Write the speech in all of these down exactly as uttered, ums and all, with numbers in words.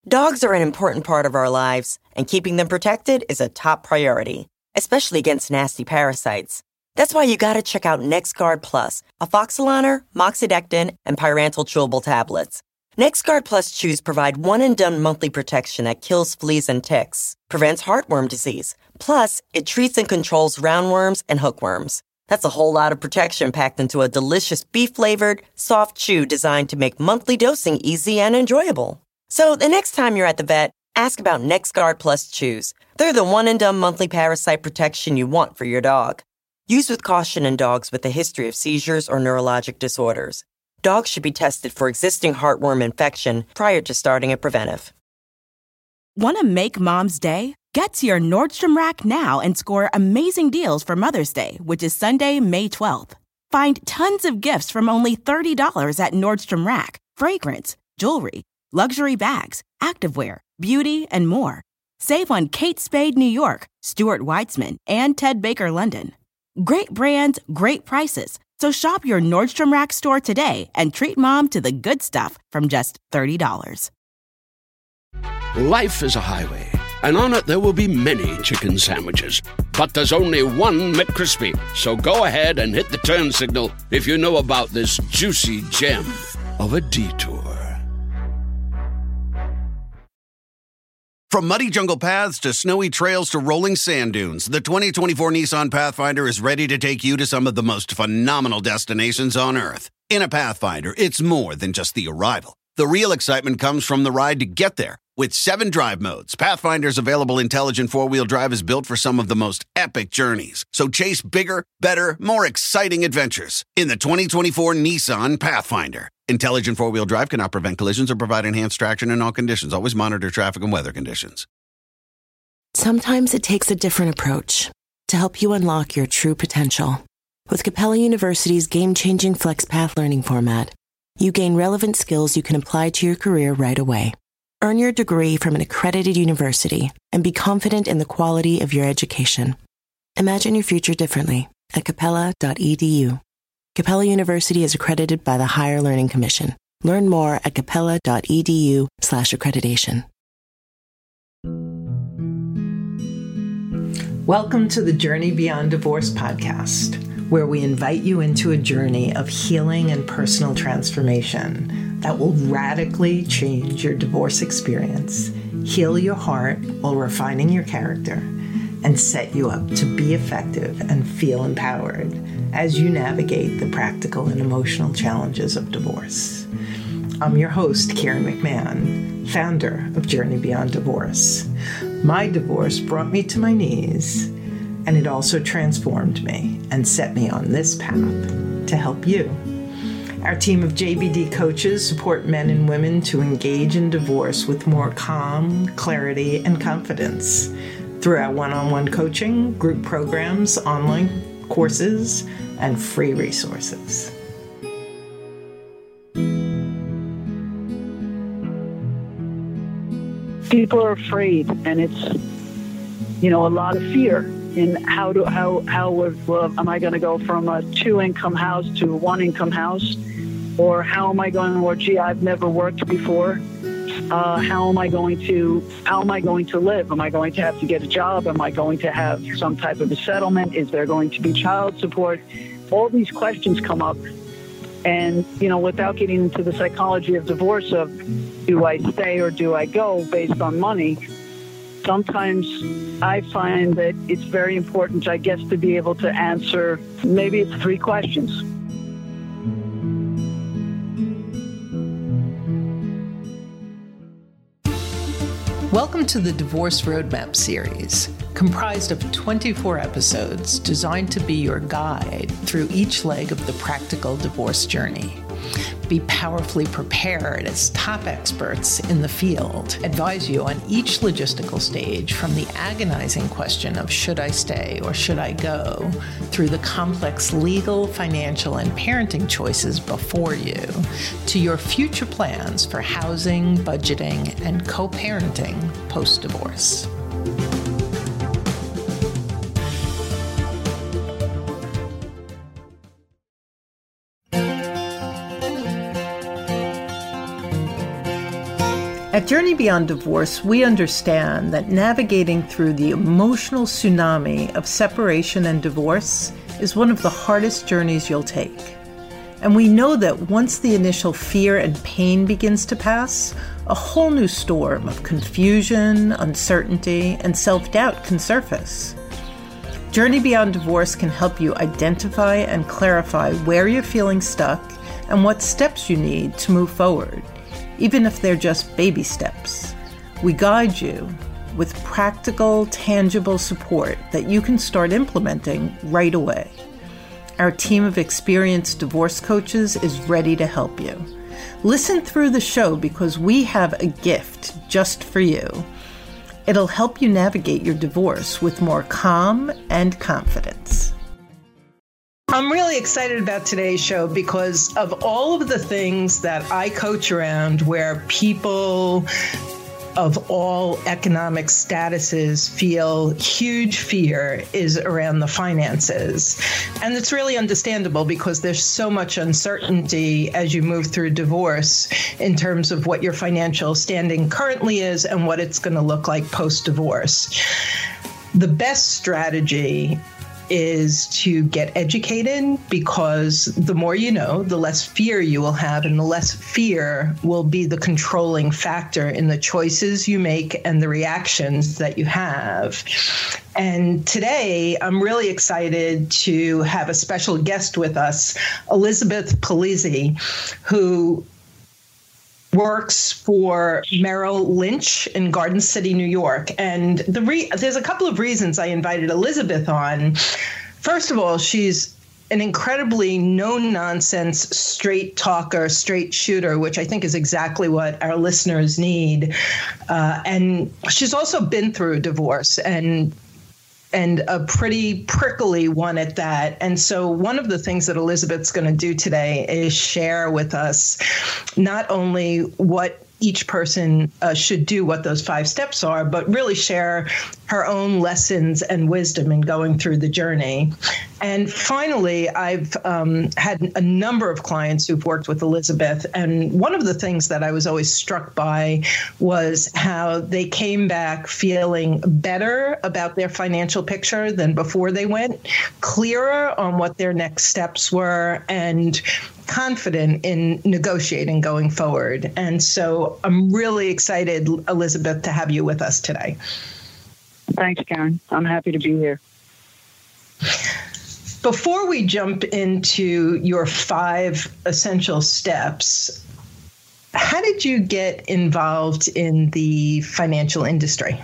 Dogs are an important part of our lives, and keeping them protected is a top priority, especially against nasty parasites. That's why you gotta check out NexGard Plus, Afoxolaner, Moxidectin, and Pyrantel chewable tablets. NexGard Plus chews provide one-and-done monthly protection that kills fleas and ticks, prevents heartworm disease. Plus, it treats and controls roundworms and hookworms. That's a whole lot of protection packed into a delicious beef-flavored, soft chew designed to make monthly dosing easy and enjoyable. So the next time you're at the vet, ask about NexGard Plus chews. They're the one-and-done monthly parasite protection you want for your dog. Use with caution in dogs with a history of seizures or neurologic disorders. Dogs should be tested for existing heartworm infection prior to starting a preventive. Want to make Mom's day? Get to your Nordstrom Rack now and score amazing deals for Mother's Day, which is Sunday, May twelfth. Find tons of gifts from only thirty dollars at Nordstrom Rack. Fragrance, jewelry, luxury bags, activewear, beauty, and more. Save on Kate Spade New York, Stuart Weitzman, and Ted Baker London. Great brands, great prices. So shop your Nordstrom Rack store today and treat Mom to the good stuff from just thirty dollars. Life is a highway, and on it there will be many chicken sandwiches. But there's only one McCrispy. So go ahead and hit the turn signal if you know about this juicy gem of a detour. From muddy jungle paths to snowy trails to rolling sand dunes, the twenty twenty-four Nissan Pathfinder is ready to take you to some of the most phenomenal destinations on Earth. In a Pathfinder, it's more than just the arrival. The real excitement comes from the ride to get there. With seven drive modes, Pathfinder's available intelligent four-wheel drive is built for some of the most epic journeys. So chase bigger, better, more exciting adventures in the twenty twenty-four Nissan Pathfinder. Intelligent four-wheel drive cannot prevent collisions or provide enhanced traction in all conditions. Always monitor traffic and weather conditions. Sometimes it takes a different approach to help you unlock your true potential. With Capella University's game-changing FlexPath learning format, you gain relevant skills you can apply to your career right away. Earn your degree from an accredited university and be confident in the quality of your education. Imagine your future differently at capella dot e d u. Capella University is accredited by the Higher Learning Commission. Learn more at capella dot e d u slash accreditation. Welcome to the Journey Beyond Divorce podcast, where we invite you into a journey of healing and personal transformation that will radically change your divorce experience, heal your heart while refining your character, and set you up to be effective and feel empowered as you navigate the practical and emotional challenges of divorce. I'm your host, Karen McMahon, founder of Journey Beyond Divorce. My divorce brought me to my knees, and it also transformed me and set me on this path to help you. Our team of J B D coaches support men and women to engage in divorce with more calm, clarity, and confidence through our one-on-one coaching, group programs, online courses, and free resources. People are afraid, and it's, you know, a lot of fear in how do how how well, am I going to go from a two-income house to a one-income house, or how am I going to? Or gee, I've never worked before. Uh, how am I going to? How am I going to live? Am I going to have to get a job? Am I going to have some type of a settlement? Is there going to be child support? All these questions come up, and you know, without getting into the psychology of divorce, of do I stay or do I go based on money? Sometimes I find that it's very important, I guess, to be able to answer, maybe it's three questions. Welcome to the Divorce Roadmap series, comprised of twenty-four episodes designed to be your guide through each leg of the practical divorce journey. Be powerfully prepared as top experts in the field advise you on each logistical stage, from the agonizing question of should I stay or should I go, through the complex legal, financial, and parenting choices before you, to your future plans for housing, budgeting, and co-parenting post-divorce. At Journey Beyond Divorce, we understand that navigating through the emotional tsunami of separation and divorce is one of the hardest journeys you'll take. And we know that once the initial fear and pain begins to pass, a whole new storm of confusion, uncertainty, and self-doubt can surface. Journey Beyond Divorce can help you identify and clarify where you're feeling stuck and what steps you need to move forward, even if they're just baby steps. We guide you with practical, tangible support that you can start implementing right away. Our team of experienced divorce coaches is ready to help you. Listen through the show because we have a gift just for you. It'll help you navigate your divorce with more calm and confidence. I'm really excited about today's show because of all of the things that I coach around where people of all economic statuses feel huge fear is around the finances. And it's really understandable because there's so much uncertainty as you move through divorce in terms of what your financial standing currently is and what it's going to look like post-divorce. The best strategy is to get educated because the more you know, the less fear you will have, and the less fear will be the controlling factor in the choices you make and the reactions that you have. And today, I'm really excited to have a special guest with us, Elizabeth Polizzi, who works for Merrill Lynch in Garden City, New York. And the re- there's a couple of reasons I invited Elizabeth on. First of all, she's an incredibly no-nonsense, straight talker, straight shooter, which I think is exactly what our listeners need. Uh, and she's also been through a divorce and and a pretty prickly one at that. And so one of the things that Elizabeth's going to do today is share with us not only what each person uh, should do, what those five steps are, but really share her own lessons and wisdom in going through the journey. And finally, I've um, had a number of clients who've worked with Elizabeth. And one of the things that I was always struck by was how they came back feeling better about their financial picture than before they went, clearer on what their next steps were, and confident in negotiating going forward. And so I'm really excited, Elizabeth, to have you with us today. Thanks, Karen. I'm happy to be here. Before we jump into your five essential steps, how did you get involved in the financial industry?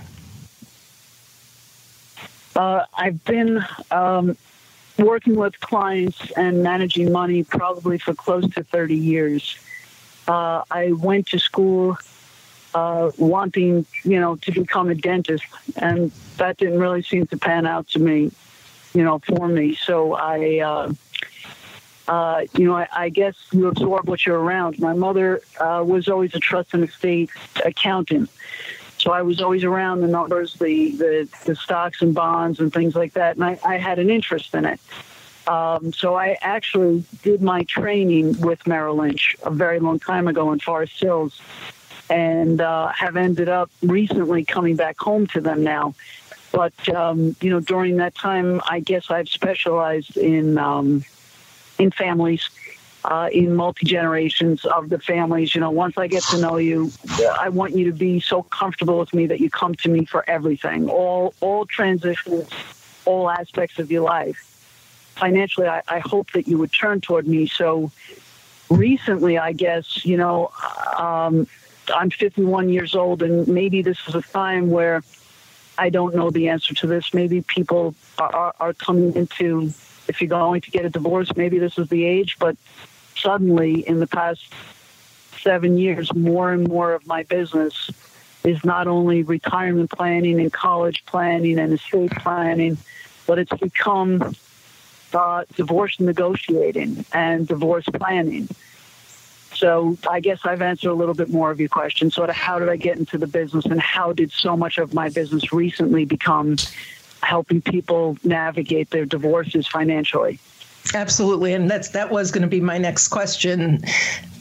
Uh, I've been um, working with clients and managing money probably for close to thirty years. Uh, I went to school uh, wanting, you know, to become a dentist, and that didn't really seem to pan out to me, you know, for me. So I, uh, uh, you know, I, I guess you absorb what you're around. My mother uh, was always a trust and estate accountant. So I was always around the numbers, the, the, the stocks and bonds and things like that. And I, I had an interest in it. Um, so I actually did my training with Merrill Lynch a very long time ago in Forest Hills, and uh, have ended up recently coming back home to them now. But, um, you know, during that time, I guess I've specialized in um, in families, uh, in multi-generations of the families. You know, once I get to know you, I want you to be so comfortable with me that you come to me for everything, all all transitions, all aspects of your life. Financially, I, I hope that you would turn toward me. So recently, I guess, you know, um, I'm fifty-one years old, and maybe this is a time where I don't know the answer to this. Maybe people are, are, are coming into, if you're going to get a divorce, maybe this is the age. But suddenly, in the past seven years, more and more of my business is not only retirement planning and college planning and estate planning, but it's become uh, divorce negotiating and divorce planning. So I guess I've answered a little bit more of your question. Sort of how did I get into the business, and how did so much of my business recently become helping people navigate their divorces financially? Absolutely. And that's that was going to be my next question.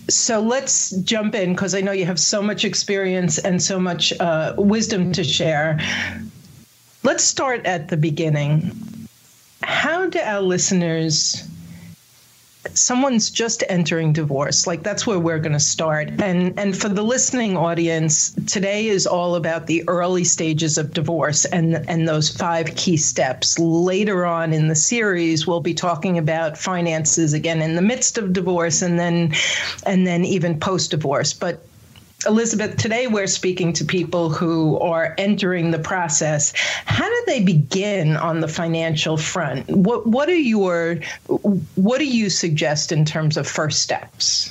So let's jump in, because I know you have so much experience and so much uh, wisdom to share. Let's start at the beginning. How do our listeners, someone's just entering divorce, like that's where we're going to start. And and for the listening audience, today is all about the early stages of divorce and, and those five key steps. Later on in the series, we'll be talking about finances again in the midst of divorce and then and then even post-divorce. But Elizabeth, today we're speaking to people who are entering the process. How do they begin on the financial front? What what are your what do you suggest in terms of first steps?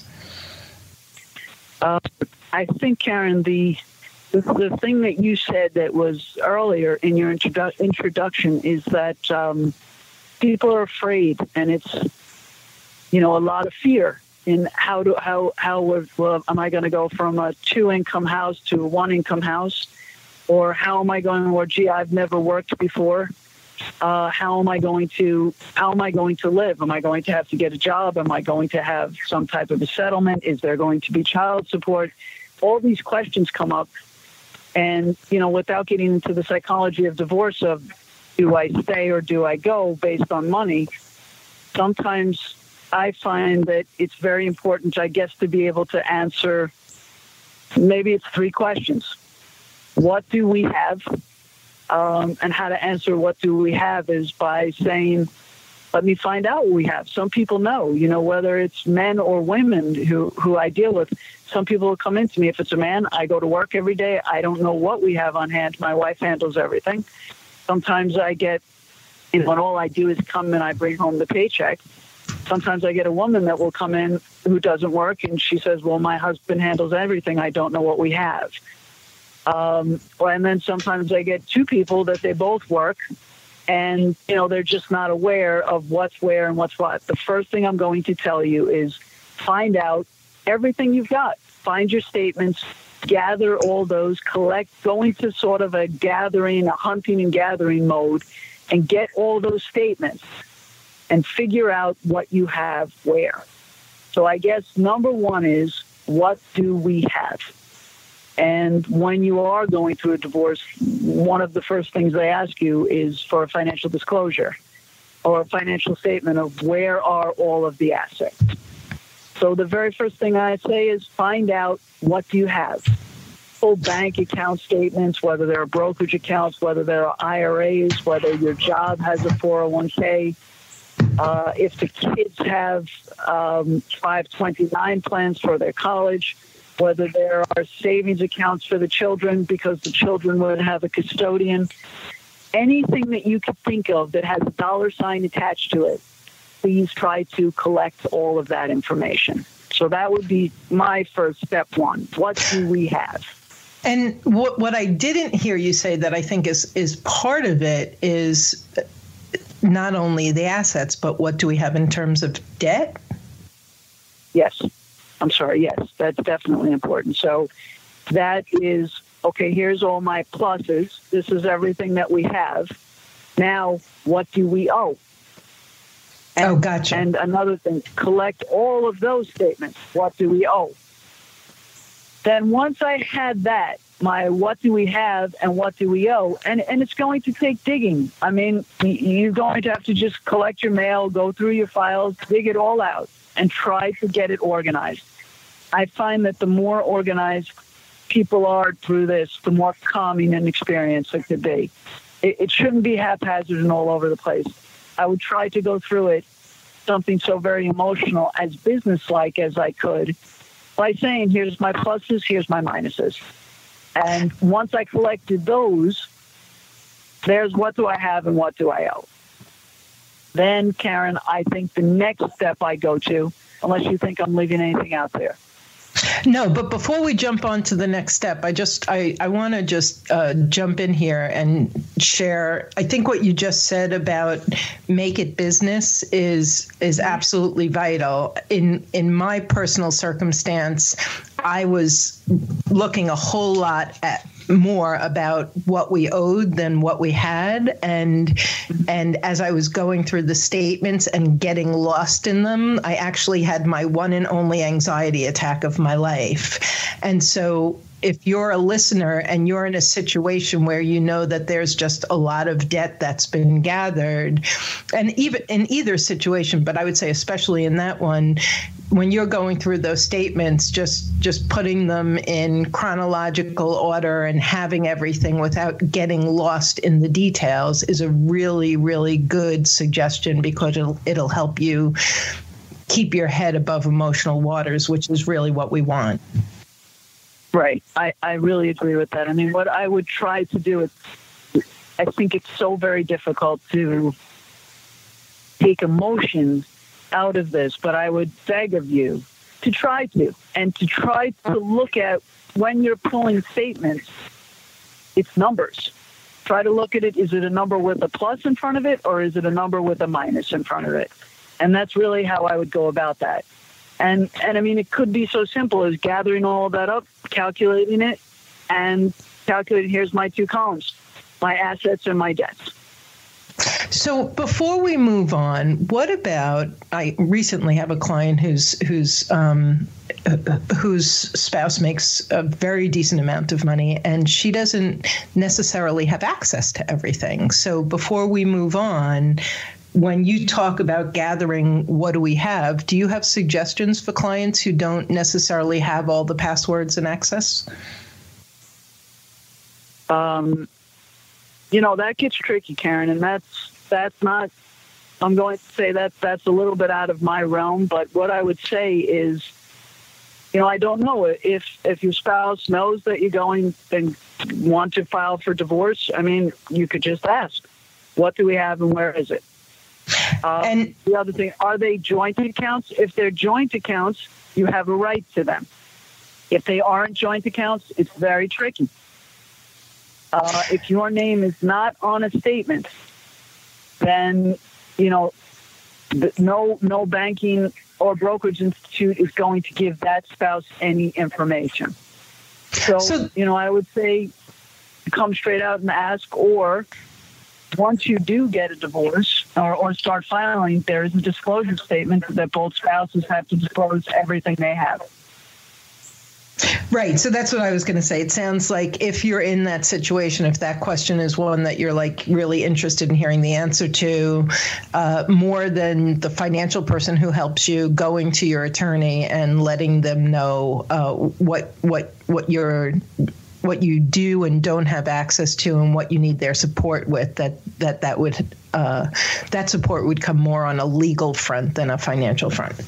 Uh, I think, Karen, the, the the thing that you said that was earlier in your introdu- introduction is that um, people are afraid, and it's, you know, a lot of fear. In how do how how well, am I going to go from a two income house to a one income house, or how am I going? Or gee, I've never worked before. Uh, how am I going to how am I going to live? Am I going to have to get a job? Am I going to have some type of a settlement? Is there going to be child support? All these questions come up, and you know, without getting into the psychology of divorce, of do I stay or do I go based on money? Sometimes I find that it's very important, I guess, to be able to answer, maybe it's three questions. What do we have? Um, and how to answer what do we have is by saying, let me find out what we have. Some people know, you know, whether it's men or women who, who I deal with. Some people will come into me. If it's a man, I go to work every day. I don't know what we have on hand. My wife handles everything. Sometimes I get, you know, and all I do is come and I bring home the paycheck. Sometimes I get a woman that will come in who doesn't work, and she says, well, my husband handles everything. I don't know what we have. Um, and then sometimes I get two people that they both work, and, you know, they're just not aware of what's where and what's what. The first thing I'm going to tell you is find out everything you've got. Find your statements, gather all those, collect, go into sort of a gathering, a hunting and gathering mode, and get all those statements and figure out what you have where. So I guess number one is, what do we have? And when you are going through a divorce, one of the first things they ask you is for a financial disclosure or a financial statement of where are all of the assets. So the very first thing I say is find out, what do you have? Full bank account statements, whether there are brokerage accounts, whether there are I R As, whether your job has a four oh one k. Uh, if the kids have um, five twenty-nine plans for their college, whether there are savings accounts for the children because the children would have a custodian, anything that you could think of that has a dollar sign attached to it, please try to collect all of that information. So that would be my first step one. What do we have? And what what I didn't hear you say that I think is is part of it is not only the assets, but what do we have in terms of debt? Yes. I'm sorry. Yes, that's definitely important. So that is, okay, here's all my pluses. This is everything that we have. Now, what do we owe? And, oh, gotcha. And another thing, collect all of those statements. What do we owe? Then once I had that, my what do we have and what do we owe, and, and it's going to take digging. I mean, you're going to have to just collect your mail, go through your files, dig it all out, and try to get it organized. I find that the more organized people are through this, the more calming an experience it could be. It, it shouldn't be haphazard and all over the place. I would try to go through it, something so very emotional, as business-like as I could, by saying, here's my pluses, here's my minuses. And once I collected those, there's what do I have and what do I owe. Then, Karen, I think the next step I go to, unless you think I'm leaving anything out there. No, but before we jump on to the next step, I just I, I want to just uh, jump in here and share. I think what you just said about make it business is is absolutely vital. In in my personal circumstance, I was looking a whole lot at more about what we owed than what we had. And and as I was going through the statements and getting lost in them, I actually had my one and only anxiety attack of my life. And so if you're a listener and you're in a situation where you know that there's just a lot of debt that's been gathered, and even in either situation, but I would say especially in that one, when you're going through those statements, just just putting them in chronological order and having everything without getting lost in the details is a really, really good suggestion, because it'll, it'll help you keep your head above emotional waters, which is really what we want. Right. I, I really agree with that. I mean, what I would try to do is, I think it's so very difficult to take emotions out of this, but I would beg of you to try to, and to try to look at, when you're pulling statements, it's numbers. Try to look at it. Is it a number with a plus in front of it, or is it a number with a minus in front of it? And that's really how I would go about that. And, and I mean, it could be so simple as gathering all of that up, calculating it, and calculating, here's my two columns, my assets and my debts. So before we move on, what about, I recently have a client who's who's um, whose spouse makes a very decent amount of money, and she doesn't necessarily have access to everything. So before we move on, when you talk about gathering what do we have, do you have suggestions for clients who don't necessarily have all the passwords and access? Um. You know, that gets tricky, Karen, and that's that's not, I'm going to say that that's a little bit out of my realm, but what I would say is, you know, I don't know if if your spouse knows that you're going and want to file for divorce. I mean, you could just ask, what do we have and where is it? Um, and the other thing, are they joint accounts? If they're joint accounts, you have a right to them. If they aren't joint accounts, it's very tricky. Uh, if your name is not on a statement, then, you know, no no banking or brokerage institute is going to give that spouse any information. So, so you know, I would say come straight out and ask, or once you do get a divorce or, or start filing, there is a disclosure statement that both spouses have to disclose everything they have. Right. So that's what I was going to say. It sounds like if you're in that situation, if that question is one that you're like really interested in hearing the answer to, uh, more than the financial person who helps you, going to your attorney and letting them know uh, what what what you're what you do and don't have access to, and what you need their support with, that that that would uh, that support would come more on a legal front than a financial front.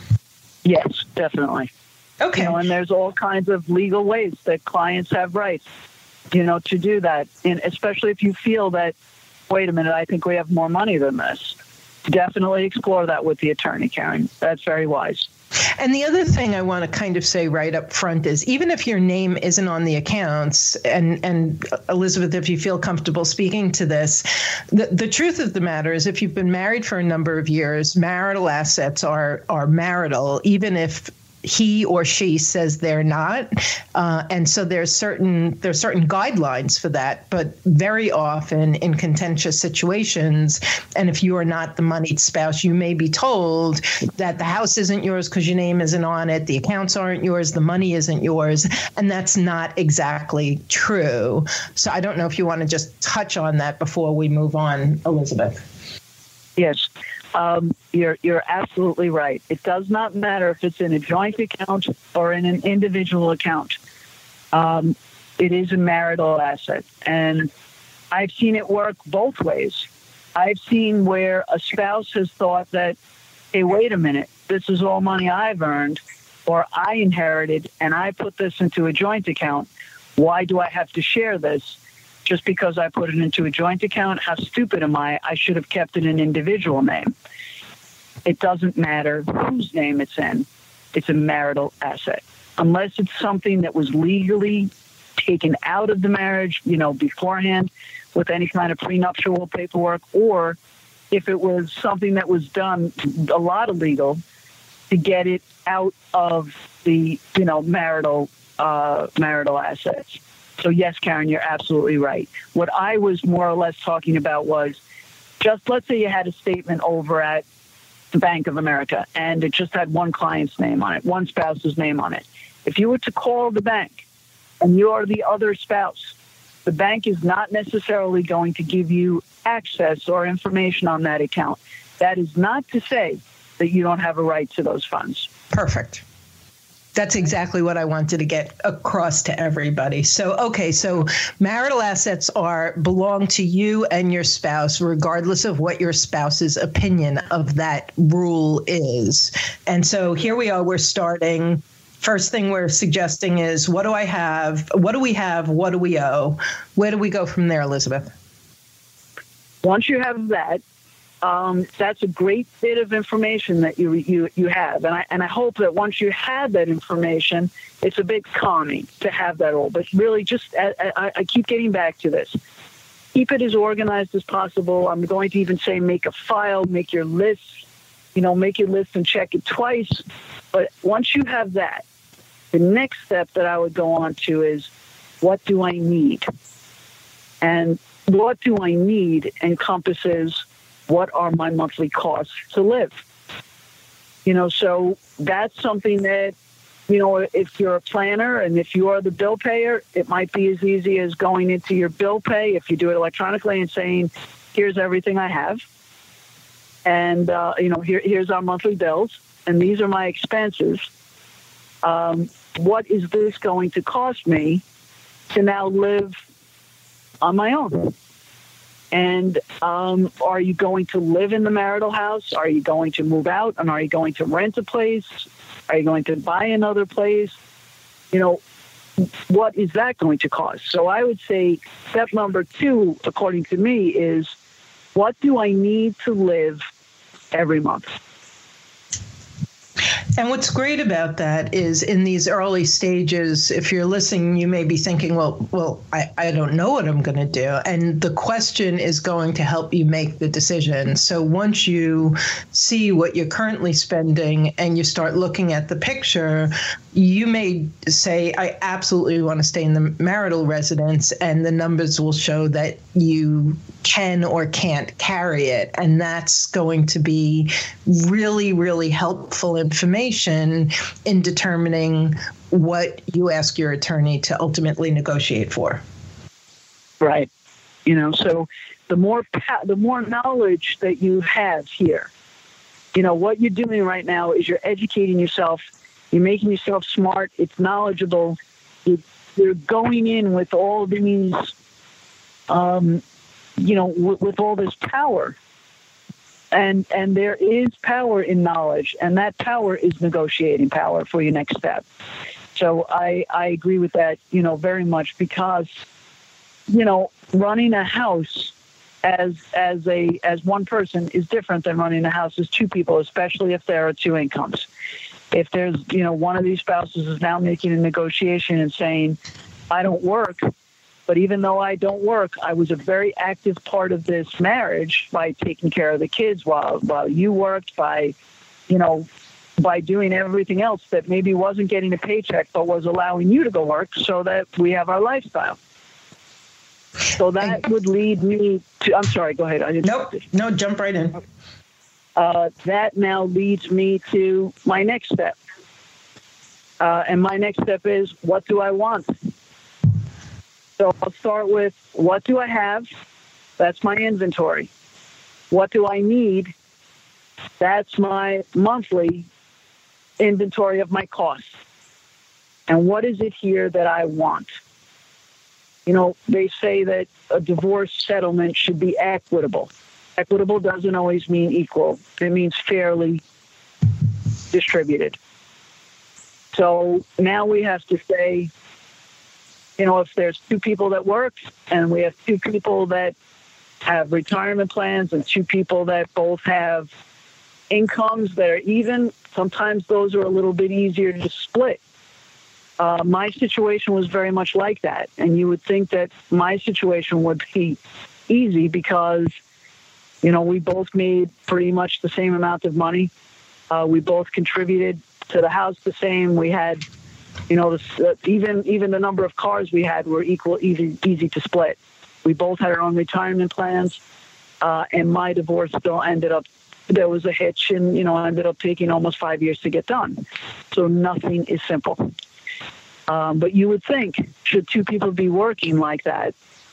Yes, definitely. Okay. You know, and there's all kinds of legal ways that clients have rights, you know, to do that. And especially if you feel that, wait a minute, I think we have more money than this. Definitely explore that with the attorney, Karen. That's very wise. And the other thing I want to kind of say right up front is, even if your name isn't on the accounts, and, and Elizabeth, if you feel comfortable speaking to this, the, the truth of the matter is, if you've been married for a number of years, marital assets are, are marital, even if he or she says they're not. Uh, and so there's certain there's certain guidelines for that. But very often in contentious situations, and if you are not the moneyed spouse, you may be told that the house isn't yours because your name isn't on it, the accounts aren't yours, the money isn't yours. And that's not exactly true. So I don't know if you want to just touch on that before we move on, Elizabeth. Yes. Um, you're you're absolutely right. It does not matter if it's in a joint account or in an individual account. Um, it is a marital asset. And I've seen it work both ways. I've seen where a spouse has thought that, hey, wait a minute, this is all money I've earned or I inherited, and I put this into a joint account. Why do I have to share this? Just because I put it into a joint account, how stupid am I? I should have kept it an individual name. It doesn't matter whose name it's in. It's a marital asset. Unless it's something that was legally taken out of the marriage, you know, beforehand with any kind of prenuptial paperwork, or if it was something that was done, a lot of legal, to get it out of the, you know, marital uh, marital assets. So yes, Karen, you're absolutely right. What I was more or less talking about was just, let's say you had a statement over at the Bank of America and it just had one client's name on it, one spouse's name on it. If you were to call the bank and you're the other spouse, the bank is not necessarily going to give you access or information on that account. That is not to say that you don't have a right to those funds. Perfect. That's exactly what I wanted to get across to everybody. So, okay, so marital assets are belong to you and your spouse, regardless of what your spouse's opinion of that rule is. And so here we are, we're starting. First thing we're suggesting is, what do I have? What do we have? What do we owe? Where do we go from there, Elizabeth? Once you have that, Um, that's a great bit of information that you you you have, and I and I hope that once you have that information, it's a bit calming to have that all. But really, just I, I, I keep getting back to this. Keep it as organized as possible. I'm going to even say make a file, make your list, you know, make your list and check it twice. But once you have that, the next step that I would go on to is, what do I need? And what do I need encompasses what are my monthly costs to live? You know, so that's something that, you know, if you're a planner and if you are the bill payer, it might be as easy as going into your bill pay, if you do it electronically, and saying, here's everything I have. And, uh, you know, here, here's our monthly bills, and these are my expenses. Um, what is this going to cost me to now live on my own? And um, are you going to live in the marital house? Are you going to move out? And are you going to rent a place? Are you going to buy another place? You know, what is that going to cost? So I would say step number two, according to me, is what do I need to live every month? And what's great about that is in these early stages, if you're listening, you may be thinking, well, well, I, I don't know what I'm going to do. And the question is going to help you make the decision. So once you see what you're currently spending and you start looking at the picture, you may say, I absolutely want to stay in the marital residence, and the numbers will show that you can or can't carry it. And that's going to be really, really helpful information in determining what you ask your attorney to ultimately negotiate for. Right. You know, so the more the more knowledge that you have here, you know, what you're doing right now is you're educating yourself. You're making yourself smart. It's knowledgeable. You're going in with all these, um, you know, with, with all this power. And and there is power in knowledge, and that power is negotiating power for your next step. So I, I agree with that, you know, very much, because, you know, running a house as as a as one person is different than running a house as two people, especially if there are two incomes. If there's, you know, one of these spouses is now making a negotiation and saying, I don't work, but even though I don't work, I was a very active part of this marriage by taking care of the kids while while you worked, by, you know, by doing everything else that maybe wasn't getting a paycheck, but was allowing you to go work so that we have our lifestyle. So that would lead me to, I'm sorry, go ahead. I didn't nope, no, jump right in. Uh, that now leads me to my next step. Uh, and my next step is, what do I want? So I'll start with, what do I have? That's my inventory. What do I need? That's my monthly inventory of my costs. And what is it here that I want? You know, they say that a divorce settlement should be equitable. Equitable doesn't always mean equal. It means fairly distributed. So now we have to say, you know, if there's two people that work and we have two people that have retirement plans and two people that both have incomes that are even, sometimes those are a little bit easier to split. Uh, my situation was very much like that. And you would think that my situation would be easy because, you know, we both made pretty much the same amount of money. Uh, we both contributed to the house the same. We had You know, the, uh, even even the number of cars we had were equal, easy, easy to split. We both had our own retirement plans, uh, and my divorce still ended up, there was a hitch, and, you know, I ended up taking almost five years to get done. So nothing is simple. Um, but you would think, should two people be working like that,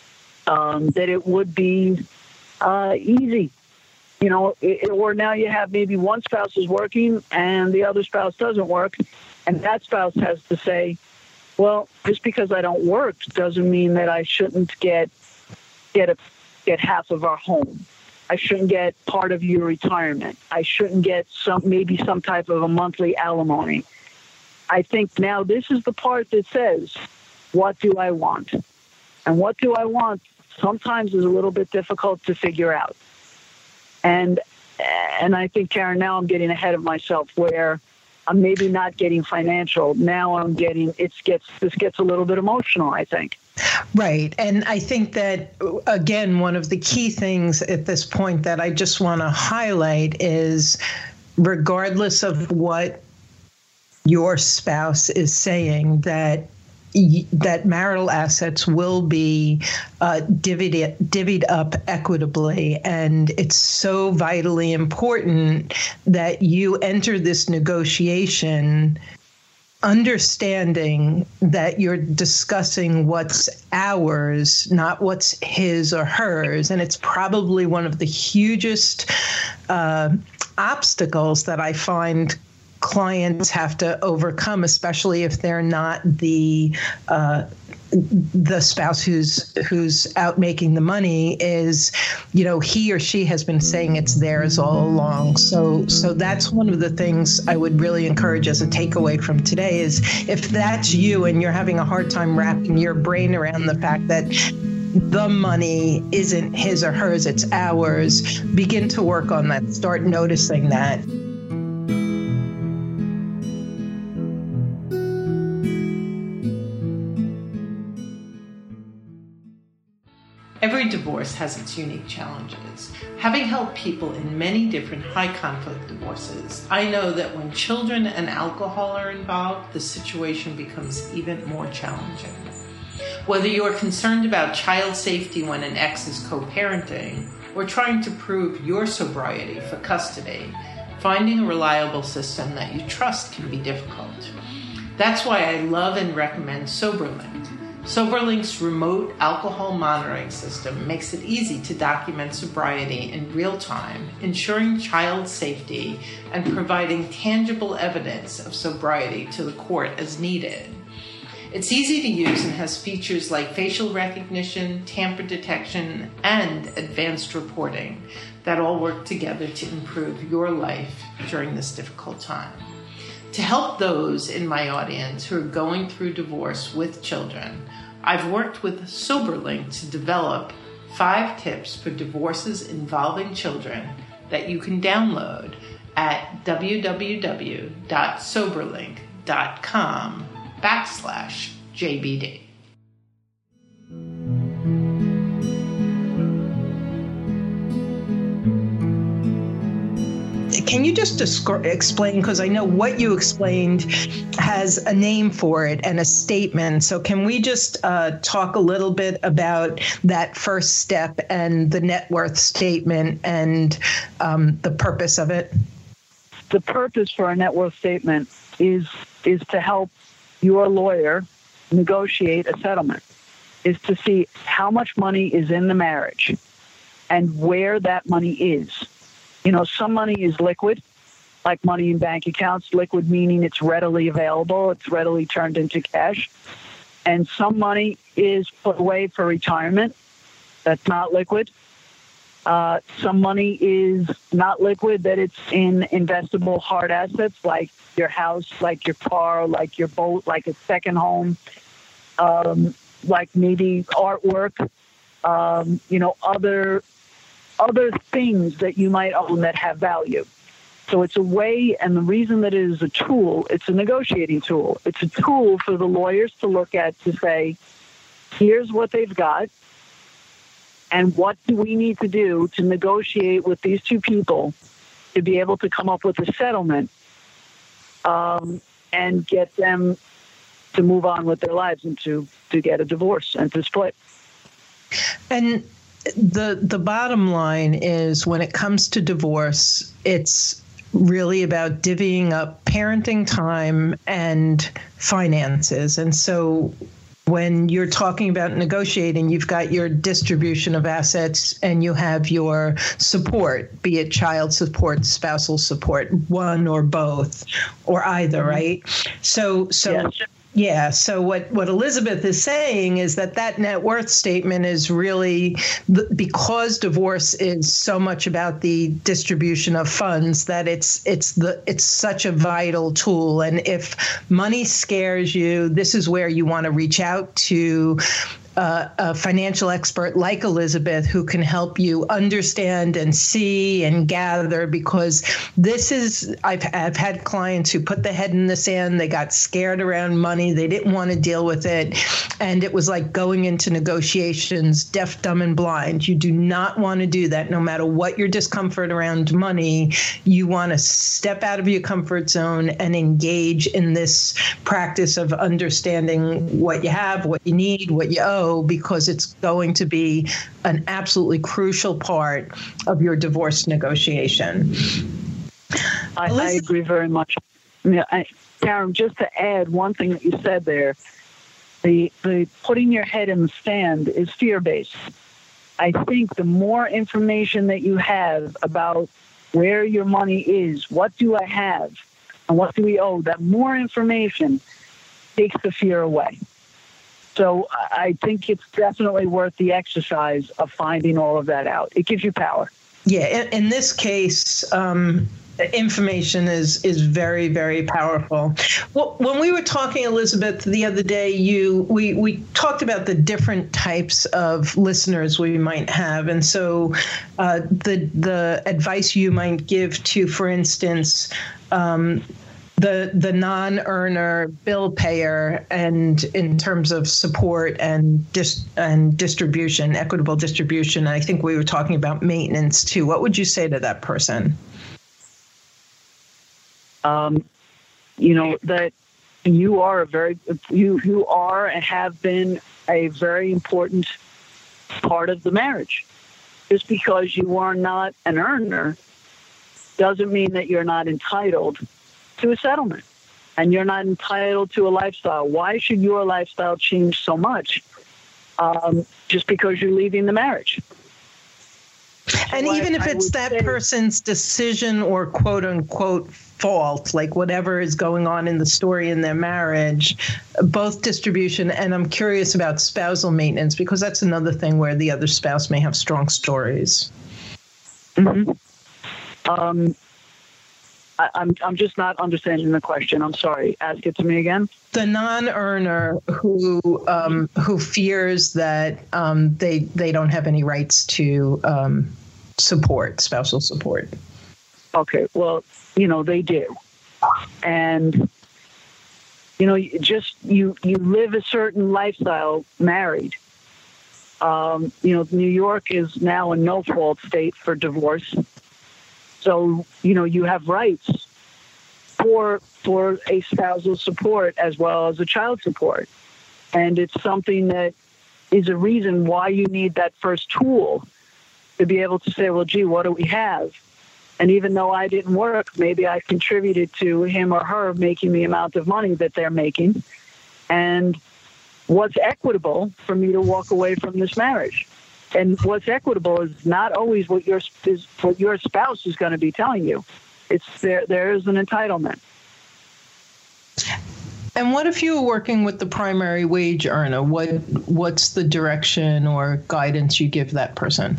um, that it would be uh, easy. You know, it, or now you have maybe one spouse is working and the other spouse doesn't work. And that spouse has to say, well, just because I don't work doesn't mean that I shouldn't get get a, get half of our home. I shouldn't get part of your retirement. I shouldn't get some maybe some type of a monthly alimony. I think now this is the part that says, what do I want? And what do I want sometimes is a little bit difficult to figure out. And and I think, Karen, now I'm getting ahead of myself where I'm maybe not getting financial. Now I'm getting, it gets, this gets a little bit emotional, I think. Right. And I think that, again, one of the key things at this point that I just want to highlight is, regardless of what your spouse is saying, that that marital assets will be uh, divvied, divvied up equitably. And it's so vitally important that you enter this negotiation understanding that you're discussing what's ours, not what's his or hers. And it's probably one of the hugest uh, obstacles that I find clients have to overcome, especially if they're not the uh, the spouse who's who's out making the money, is, you know, he or she has been saying it's theirs all along. So so that's one of the things I would really encourage as a takeaway from today is, if that's you and you're having a hard time wrapping your brain around the fact that the money isn't his or hers, it's ours, begin to work on that. Start noticing that. Every divorce has its unique challenges. Having helped people in many different high-conflict divorces, I know that when children and alcohol are involved, the situation becomes even more challenging. Whether you are concerned about child safety when an ex is co-parenting, or trying to prove your sobriety for custody, finding a reliable system that you trust can be difficult. That's why I love and recommend SoberLink. SoberLink's remote alcohol monitoring system makes it easy to document sobriety in real time, ensuring child safety and providing tangible evidence of sobriety to the court as needed. It's easy to use and has features like facial recognition, tamper detection, and advanced reporting that all work together to improve your life during this difficult time. To help those in my audience who are going through divorce with children, I've worked with SoberLink to develop five tips for divorces involving children that you can download at www.soberlink.com backslash JBD. Can you just descri- explain, because I know what you explained has a name for it and a statement. So can we just uh, talk a little bit about that first step and the net worth statement and um, the purpose of it? The purpose for a net worth statement is is to help your lawyer negotiate a settlement, is to see how much money is in the marriage and where that money is. You know, some money is liquid, like money in bank accounts, liquid meaning it's readily available, it's readily turned into cash. And some money is put away for retirement, that's not liquid. Uh, some money is not liquid, that it's in investable hard assets, like your house, like your car, like your boat, like a second home, um, like maybe artwork, um, you know, other other things that you might own that have value. So it's a way, and the reason that it is a tool, it's a negotiating tool. It's a tool for the lawyers to look at to say, here's what they've got, and what do we need to do to negotiate with these two people to be able to come up with a settlement um, and get them to move on with their lives and to, to get a divorce and to split. And the the bottom line is, when it comes to divorce, it's really about divvying up parenting time and finances. And so when you're talking about negotiating, you've got your distribution of assets and you have your support, be it child support, spousal support, one or both, or either, right? So, so. Yes. Yeah. So what, what Elizabeth is saying is that that net worth statement is really, because divorce is so much about the distribution of funds, that it's it's the it's such a vital tool. And if money scares you, this is where you want to reach out to Uh, a financial expert like Elizabeth, who can help you understand and see and gather, because this is, I've, I've had clients who put their head in the sand. They got scared around money. They didn't want to deal with it. And it was like going into negotiations, deaf, dumb, and blind. You do not want to do that. No matter what your discomfort around money, you want to step out of your comfort zone and engage in this practice of understanding what you have, what you need, what you owe, because it's going to be an absolutely crucial part of your divorce negotiation. I, I agree very much. I mean, I, Karen, just to add one thing that you said there, the, the putting your head in the sand is fear-based. I think the more information that you have about where your money is, what do I have, and what do we owe, that more information takes the fear away. So I think it's definitely worth the exercise of finding all of that out. It gives you power. Yeah, in, in this case, um, information is is very, very powerful. Well, when we were talking, Elizabeth, the other day, you we, we talked about the different types of listeners we might have. And so uh, the the advice you might give to, for instance, um, the the non-earner bill payer, and in terms of support and dis- and distribution, equitable distribution. I think we were talking about maintenance too. What would you say to that person? Um, you know, that you are a very you you are and have been a very important part of the marriage. Just because you are not an earner doesn't mean that you're not entitled to a settlement, and you're not entitled to a lifestyle. Why should your lifestyle change so much um, just because you're leaving the marriage? And so even I, if it's that say, person's decision or quote unquote fault, like whatever is going on in the story in their marriage, both distribution and I'm curious about spousal maintenance, because that's another thing where the other spouse may have strong stories. Mm-hmm. Um, I, I'm I'm just not understanding the question. I'm sorry. Ask it to me again. The non-earner who um, who fears that um, they they don't have any rights to um, support, spousal support. Okay. Well, you know, they do, and you know, just you you live a certain lifestyle married. Um, you know, New York is now a no-fault state for divorce. So, you know, you have rights for for a spousal support as well as a child support. And it's something that is a reason why you need that first tool to be able to say, well, gee, what do we have? And even though I didn't work, maybe I contributed to him or her making the amount of money that they're making. And what's equitable for me to walk away from this marriage? And what's equitable is not always what your is what your spouse is going to be telling you. It's there. There is an entitlement. And what if you were working with the primary wage earner? What what's the direction or guidance you give that person?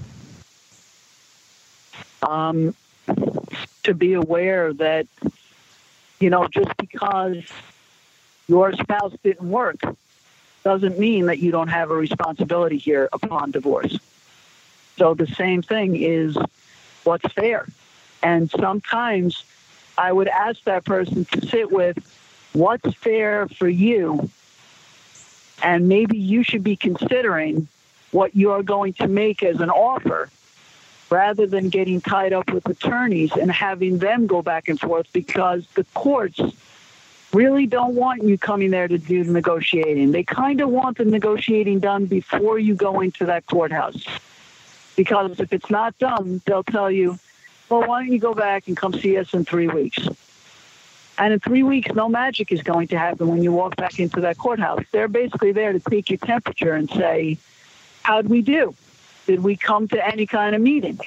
Um, to be aware that, you know, just because your spouse didn't work doesn't mean that you don't have a responsibility here upon divorce. So the same thing is what's fair. And sometimes I would ask that person to sit with what's fair for you, and maybe you should be considering what you're going to make as an offer rather than getting tied up with attorneys and having them go back and forth, because the courts really don't want you coming there to do the negotiating. They kind of want the negotiating done before you go into that courthouse. Because if it's not done, they'll tell you, well, why don't you go back and come see us in three weeks? And in three weeks, no magic is going to happen when you walk back into that courthouse. They're basically there to take your temperature and say, how'd we do? Did we come to any kind of meeting?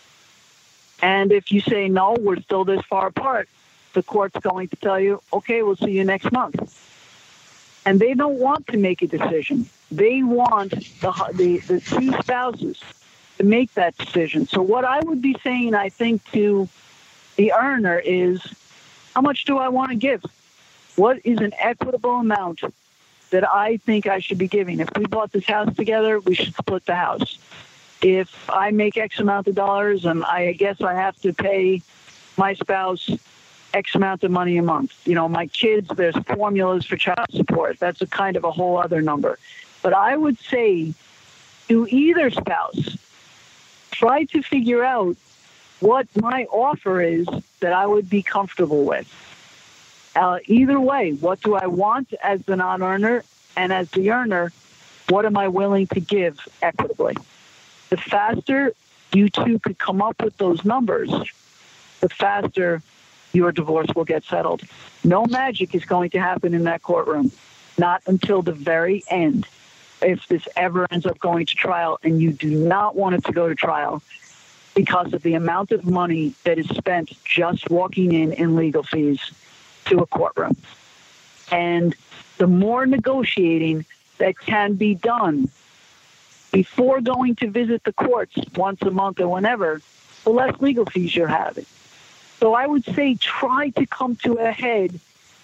And if you say, no, we're still this far apart, the court's going to tell you, okay, we'll see you next month. And they don't want to make a decision. They want the, the, the two spouses to make that decision. So what I would be saying, I think, to the earner is, how much do I want to give? What is an equitable amount that I think I should be giving? If we bought this house together, we should split the house. If I make X amount of dollars and I guess I have to pay my spouse X amount of money a month. You know, my kids, there's formulas for child support. That's a kind of a whole other number. But I would say to either spouse, try to figure out what my offer is that I would be comfortable with. Uh, either way, what do I want as the non-earner? And as the earner, what am I willing to give equitably? The faster you two could come up with those numbers, the faster your divorce will get settled. No magic is going to happen in that courtroom, not until the very end. If this ever ends up going to trial, and you do not want it to go to trial because of the amount of money that is spent just walking in in legal fees to a courtroom. And the more negotiating that can be done before going to visit the courts once a month or whenever, the less legal fees you're having. So I would say try to come to a head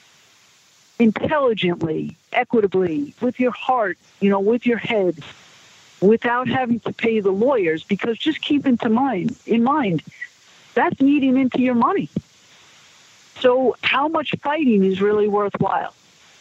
intelligently, equitably, with your heart, you know, with your head, without having to pay the lawyers, because just keep into mind, in mind, that's eating into your money. So how much fighting is really worthwhile?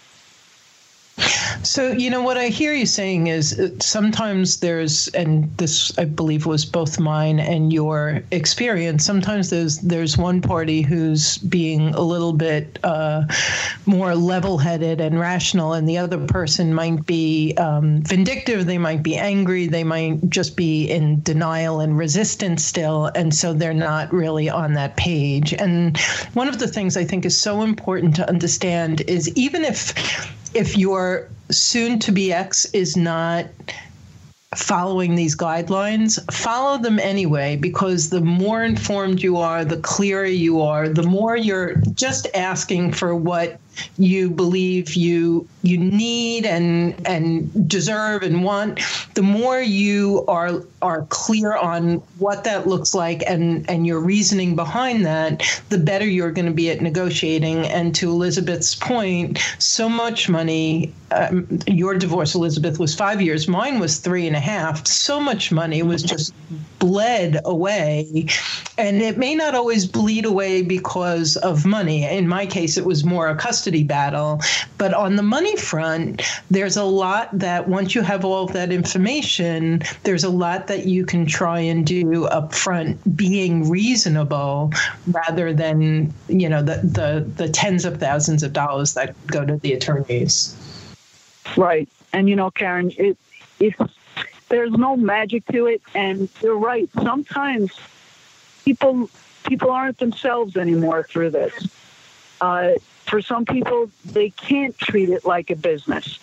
So, you know, what I hear you saying is uh, sometimes there's, and this, I believe, was both mine and your experience, sometimes there's there's one party who's being a little bit uh, more level-headed and rational, and the other person might be um, vindictive, they might be angry, they might just be in denial and resistance still, and so they're not really on that page. And one of the things I think is so important to understand is even if if your soon-to-be ex is not following these guidelines, follow them anyway, because the more informed you are, the clearer you are, the more you're just asking for what you believe you you need and and deserve and want, the more you are are clear on what that looks like and and your reasoning behind that, the better you're going to be at negotiating. And to Elizabeth's point, so much money, um, your divorce, Elizabeth, was five years, mine was three and a half. So much money was just bled away, and it may not always bleed away because of money. In my case, it was more a custody battle. But on the money front, there's a lot that once you have all of that information, there's a lot that you can try and do up front, being reasonable rather than, you know, the, the, the tens of thousands of dollars that go to the attorneys. Right. And, you know, Karen, it, it's, there's no magic to it. And you're right. Sometimes people people aren't themselves anymore through this. Uh, for some people, they can't treat it like a business.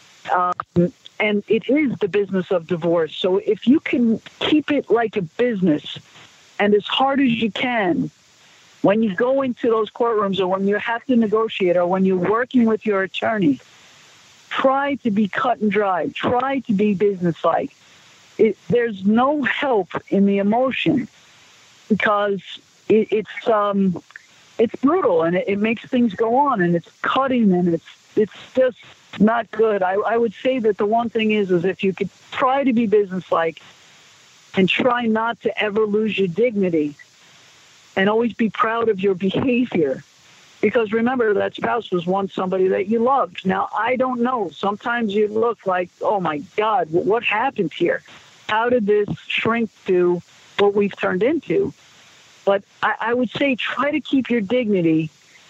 Um, and it is the business of divorce. So if you can keep it like a business and as hard as you can, when you go into those courtrooms or when you have to negotiate or when you're working with your attorney, try to be cut and dry. Try to be businesslike. It, there's no help in the emotion because it, it's um, it's brutal and it, it makes things go on and it's cutting and it's it's just not good. I, I would say that the one thing is is if you could try to be businesslike and try not to ever lose your dignity and always be proud of your behavior. Because remember, that spouse was once somebody that you loved. Now, I don't know. Sometimes you look like, oh, my God, what happened here? How did this shrink to what we've turned into? But I, I would say try to keep your dignity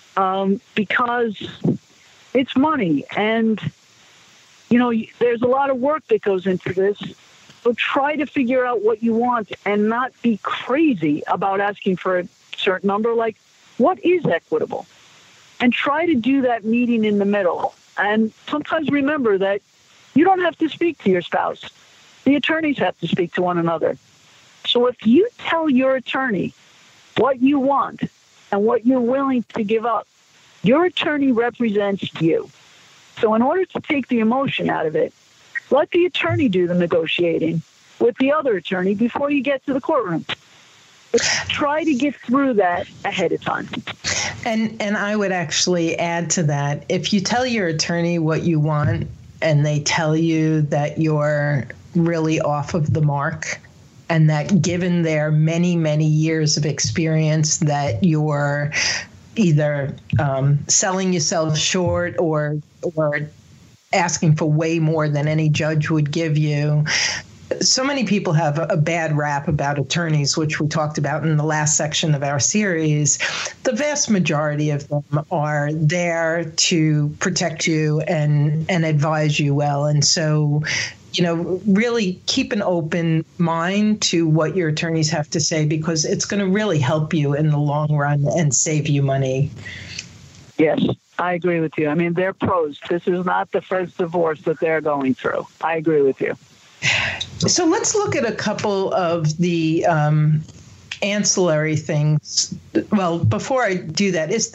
um, because it's money. And, you know, there's a lot of work that goes into this. So try to figure out what you want and not be crazy about asking for a certain number. Like, what is equitable? And try to do that meeting in the middle. And sometimes remember that you don't have to speak to your spouse. The attorneys have to speak to one another. So if you tell your attorney what you want and what you're willing to give up, your attorney represents you. So in order to take the emotion out of it, let the attorney do the negotiating with the other attorney before you get to the courtroom. But try to get through that ahead of time. And and I would actually add to that, if you tell your attorney what you want and they tell you that you're really off of the mark, and that given their many, many years of experience that you're either um, selling yourself short or or asking for way more than any judge would give you. So many people have a bad rap about attorneys, which we talked about in the last section of our series. The vast majority of them are there to protect you and, and advise you well. And so, you know, really keep an open mind to what your attorneys have to say, because it's going to really help you in the long run and save you money. Yes, I agree with you. I mean, they're pros. This is not the first divorce that they're going through. I agree with you. So let's look at a couple of the um, ancillary things. Well, before I do that, is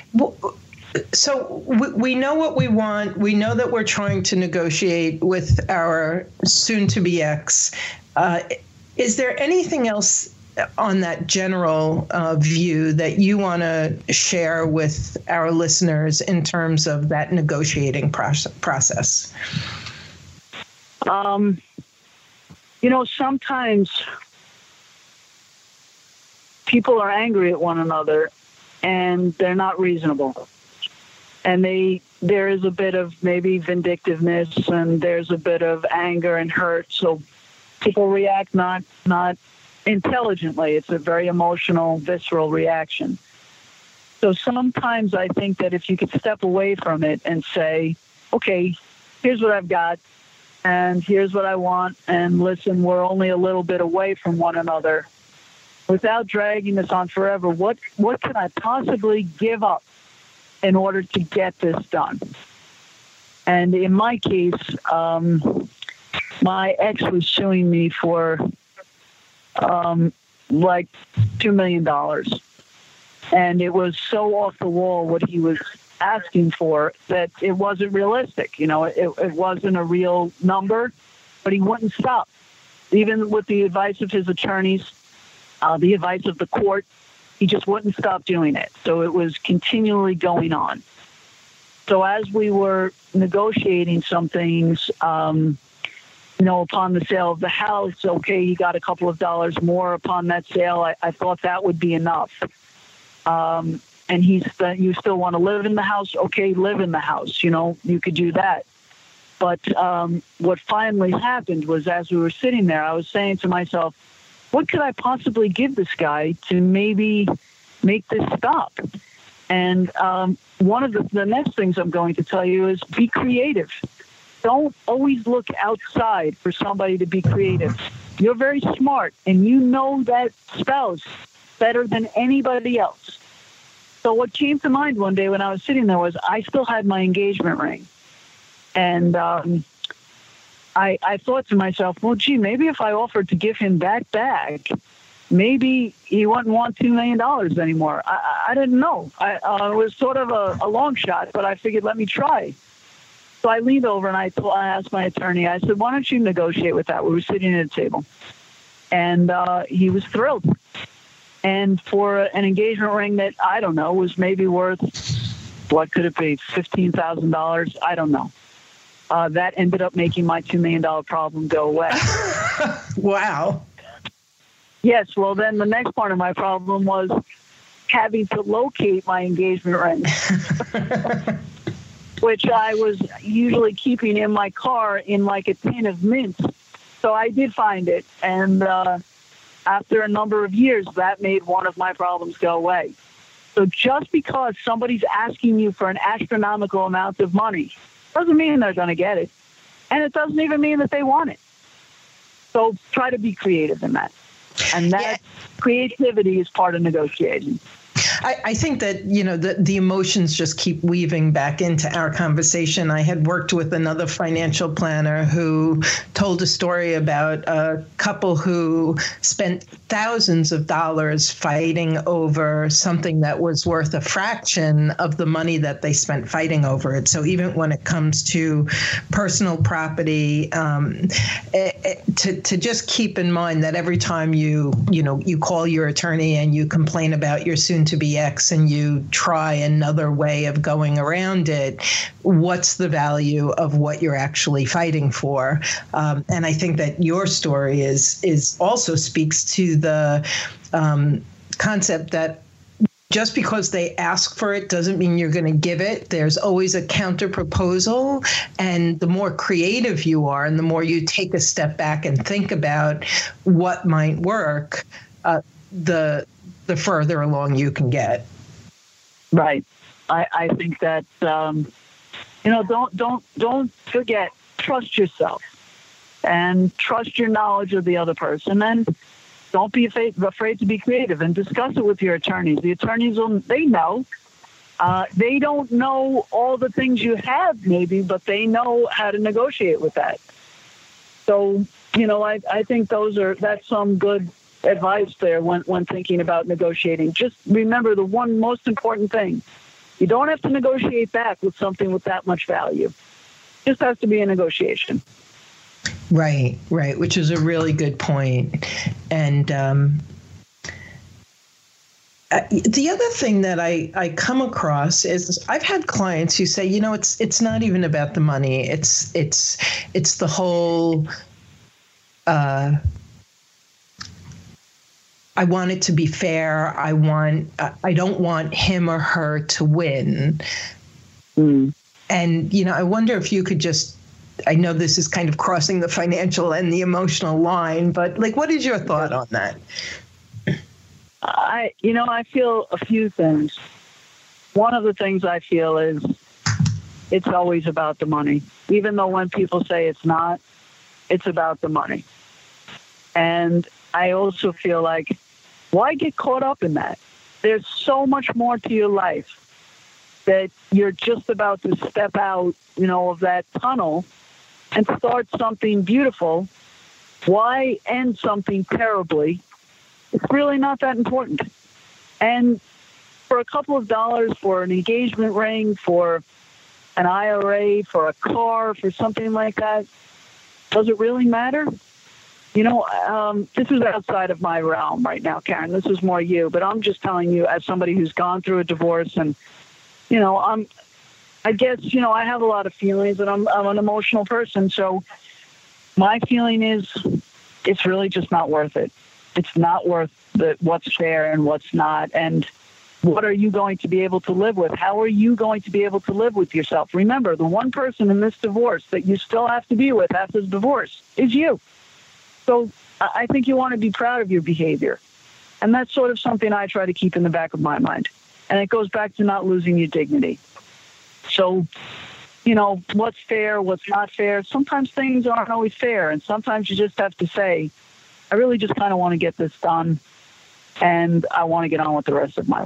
so we know what we want. We know that we're trying to negotiate with our soon-to-be ex. Uh, is there anything else on that general uh, view that you want to share with our listeners in terms of that negotiating process? Um, you know, sometimes people are angry at one another and they're not reasonable. And they, there is a bit of maybe vindictiveness and there's a bit of anger and hurt. So people react not, not intelligently. It's a very emotional, visceral reaction. So sometimes I think that if you could step away from it and say, okay, here's what I've got, and here's what I want, and listen, we're only a little bit away from one another. Without dragging this on forever, what, what can I possibly give up in order to get this done? And in my case, um, my ex was suing me for um, like two million dollars. And it was so off the wall what he was asking for that it wasn't realistic. You know, it, it wasn't a real number, but he wouldn't stop. Even with the advice of his attorneys, uh, the advice of the court, he just wouldn't stop doing it. So it was continually going on. So as we were negotiating some things, um, you know, upon the sale of the house, okay, he got a couple of dollars more upon that sale. I, I thought that would be enough. Um, and he's, you still want to live in the house? Okay, live in the house. You know, you could do that. But um, what finally happened was, as we were sitting there, I was saying to myself, what could I possibly give this guy to maybe make this stop? And um, one of the, the next things I'm going to tell you is be creative. Don't always look outside for somebody to be creative. You're very smart, and you know that spouse better than anybody else. So what came to mind one day when I was sitting there was I still had my engagement ring. And um, I, I thought to myself, well, gee, maybe if I offered to give him that back, maybe he wouldn't want two million dollars anymore. I, I didn't know. I, uh, it was sort of a, a long shot, but I figured, let me try. So I leaned over and I, told, I asked my attorney, I said, why don't you negotiate with that? We were sitting at a table. And uh, he was thrilled. And for an engagement ring that, I don't know, was maybe worth, what could it be, fifteen thousand dollars? I don't know. Uh, that ended up making my two million dollars problem go away. Wow. Yes, well, then the next part of my problem was having to locate my engagement ring, which I was usually keeping in my car in like a tin of mints. So I did find it, and uh, after a number of years, that made one of my problems go away. So just because somebody's asking you for an astronomical amount of money doesn't mean they're going to get it. And it doesn't even mean that they want it. So try to be creative in that. And that yeah. creativity is part of negotiating. I, I think that, you know, the, the emotions just keep weaving back into our conversation. I had worked with another financial planner who told a story about a couple who spent thousands of dollars fighting over something that was worth a fraction of the money that they spent fighting over it. So even when it comes to personal property, um, it, it, to, to just keep in mind that every time you, you know, you call your attorney and you complain about your soon to be X and you try another way of going around it, what's the value of what you're actually fighting for? Um, and I think that your story is is also speaks to the um, concept that just because they ask for it doesn't mean you're going to give it. There's always a counter proposal. And the more creative you are and the more you take a step back and think about what might work, uh, the the further along you can get. Right. I, I think that, um, you know, don't, don't, don't forget, trust yourself and trust your knowledge of the other person. And don't be afraid, afraid to be creative and discuss it with your attorneys. The attorneys, will, they know, uh, they don't know all the things you have maybe, but they know how to negotiate with that. So, you know, I, I think those are, that's some good advice there when, when thinking about negotiating. Just remember the one most important thing. You don't have to negotiate back with something with that much value. It just has to be a negotiation. Right, right, which is a really good point. And um, uh, the other thing that I, I come across is I've had clients who say, you know, it's it's not even about the money. It's it's it's the whole uh I want it to be fair. I want, I don't want him or her to win. Mm. And, you know, I wonder if you could just, I know this is kind of crossing the financial and the emotional line, but like, what is your thought on that? I, you know, I feel a few things. One of the things I feel is it's always about the money. Even though when people say it's not, it's about the money. And I also feel like, why get caught up in that? There's so much more to your life that you're just about to step out, you know, of that tunnel and start something beautiful. Why end something terribly? It's really not that important. And for a couple of dollars, for an engagement ring, for an I R A, for a car, for something like that, does it really matter? You know, um, this is outside of my realm right now, Karen. This is more you, but I'm just telling you as somebody who's gone through a divorce and, you know, I'm, I guess, you know, I have a lot of feelings and I'm, I'm an emotional person. So my feeling is it's really just not worth it. It's not worth the, what's fair and what's not. And what are you going to be able to live with? How are you going to be able to live with yourself? Remember, the one person in this divorce that you still have to be with after the divorce is you. So I think you want to be proud of your behavior. And that's sort of something I try to keep in the back of my mind. And it goes back to not losing your dignity. So, you know, what's fair, what's not fair. Sometimes things aren't always fair. And sometimes you just have to say, I really just kind of want to get this done. And I want to get on with the rest of my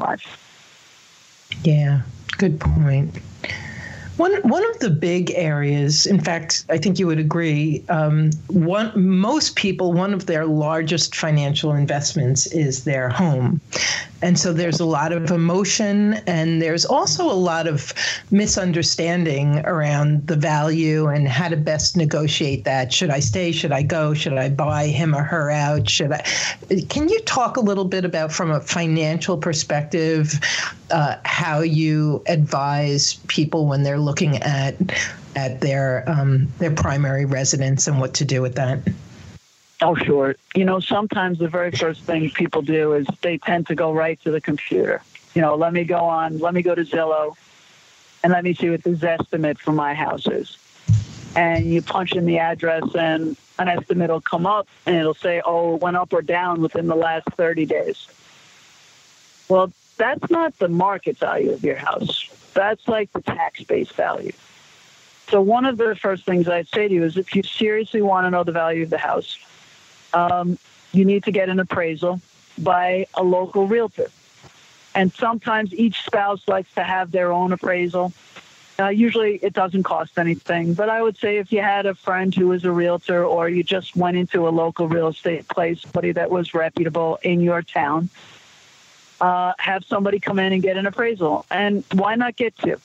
life. Yeah, good point. One one of the big areas, in fact, I think you would agree, um, one most people, one of their largest financial investments is their home. And so there's a lot of emotion and there's also a lot of misunderstanding around the value and how to best negotiate that. Should I stay? Should I go? Should I buy him or her out? Should I? Can you talk a little bit about, from a financial perspective, uh, how you advise people when they're looking at at their um, their primary residence and what to do with that? Oh, sure. You know, sometimes the very first thing people do is they tend to go right to the computer. You know, let me go on, let me go to Zillow, and let me see what the Zestimate for my house is. And you punch in the address, and an estimate will come up, and it'll say, oh, it went up or down within the last thirty days. Well, that's not the market value of your house. That's like the tax-based value. So one of the first things I'd say to you is if you seriously want to know the value of the house, um, you need to get an appraisal by a local realtor. And sometimes each spouse likes to have their own appraisal. Uh, usually it doesn't cost anything. But I would say if you had a friend who was a realtor or you just went into a local real estate place, somebody that was reputable in your town, uh, have somebody come in and get an appraisal. And why not get two?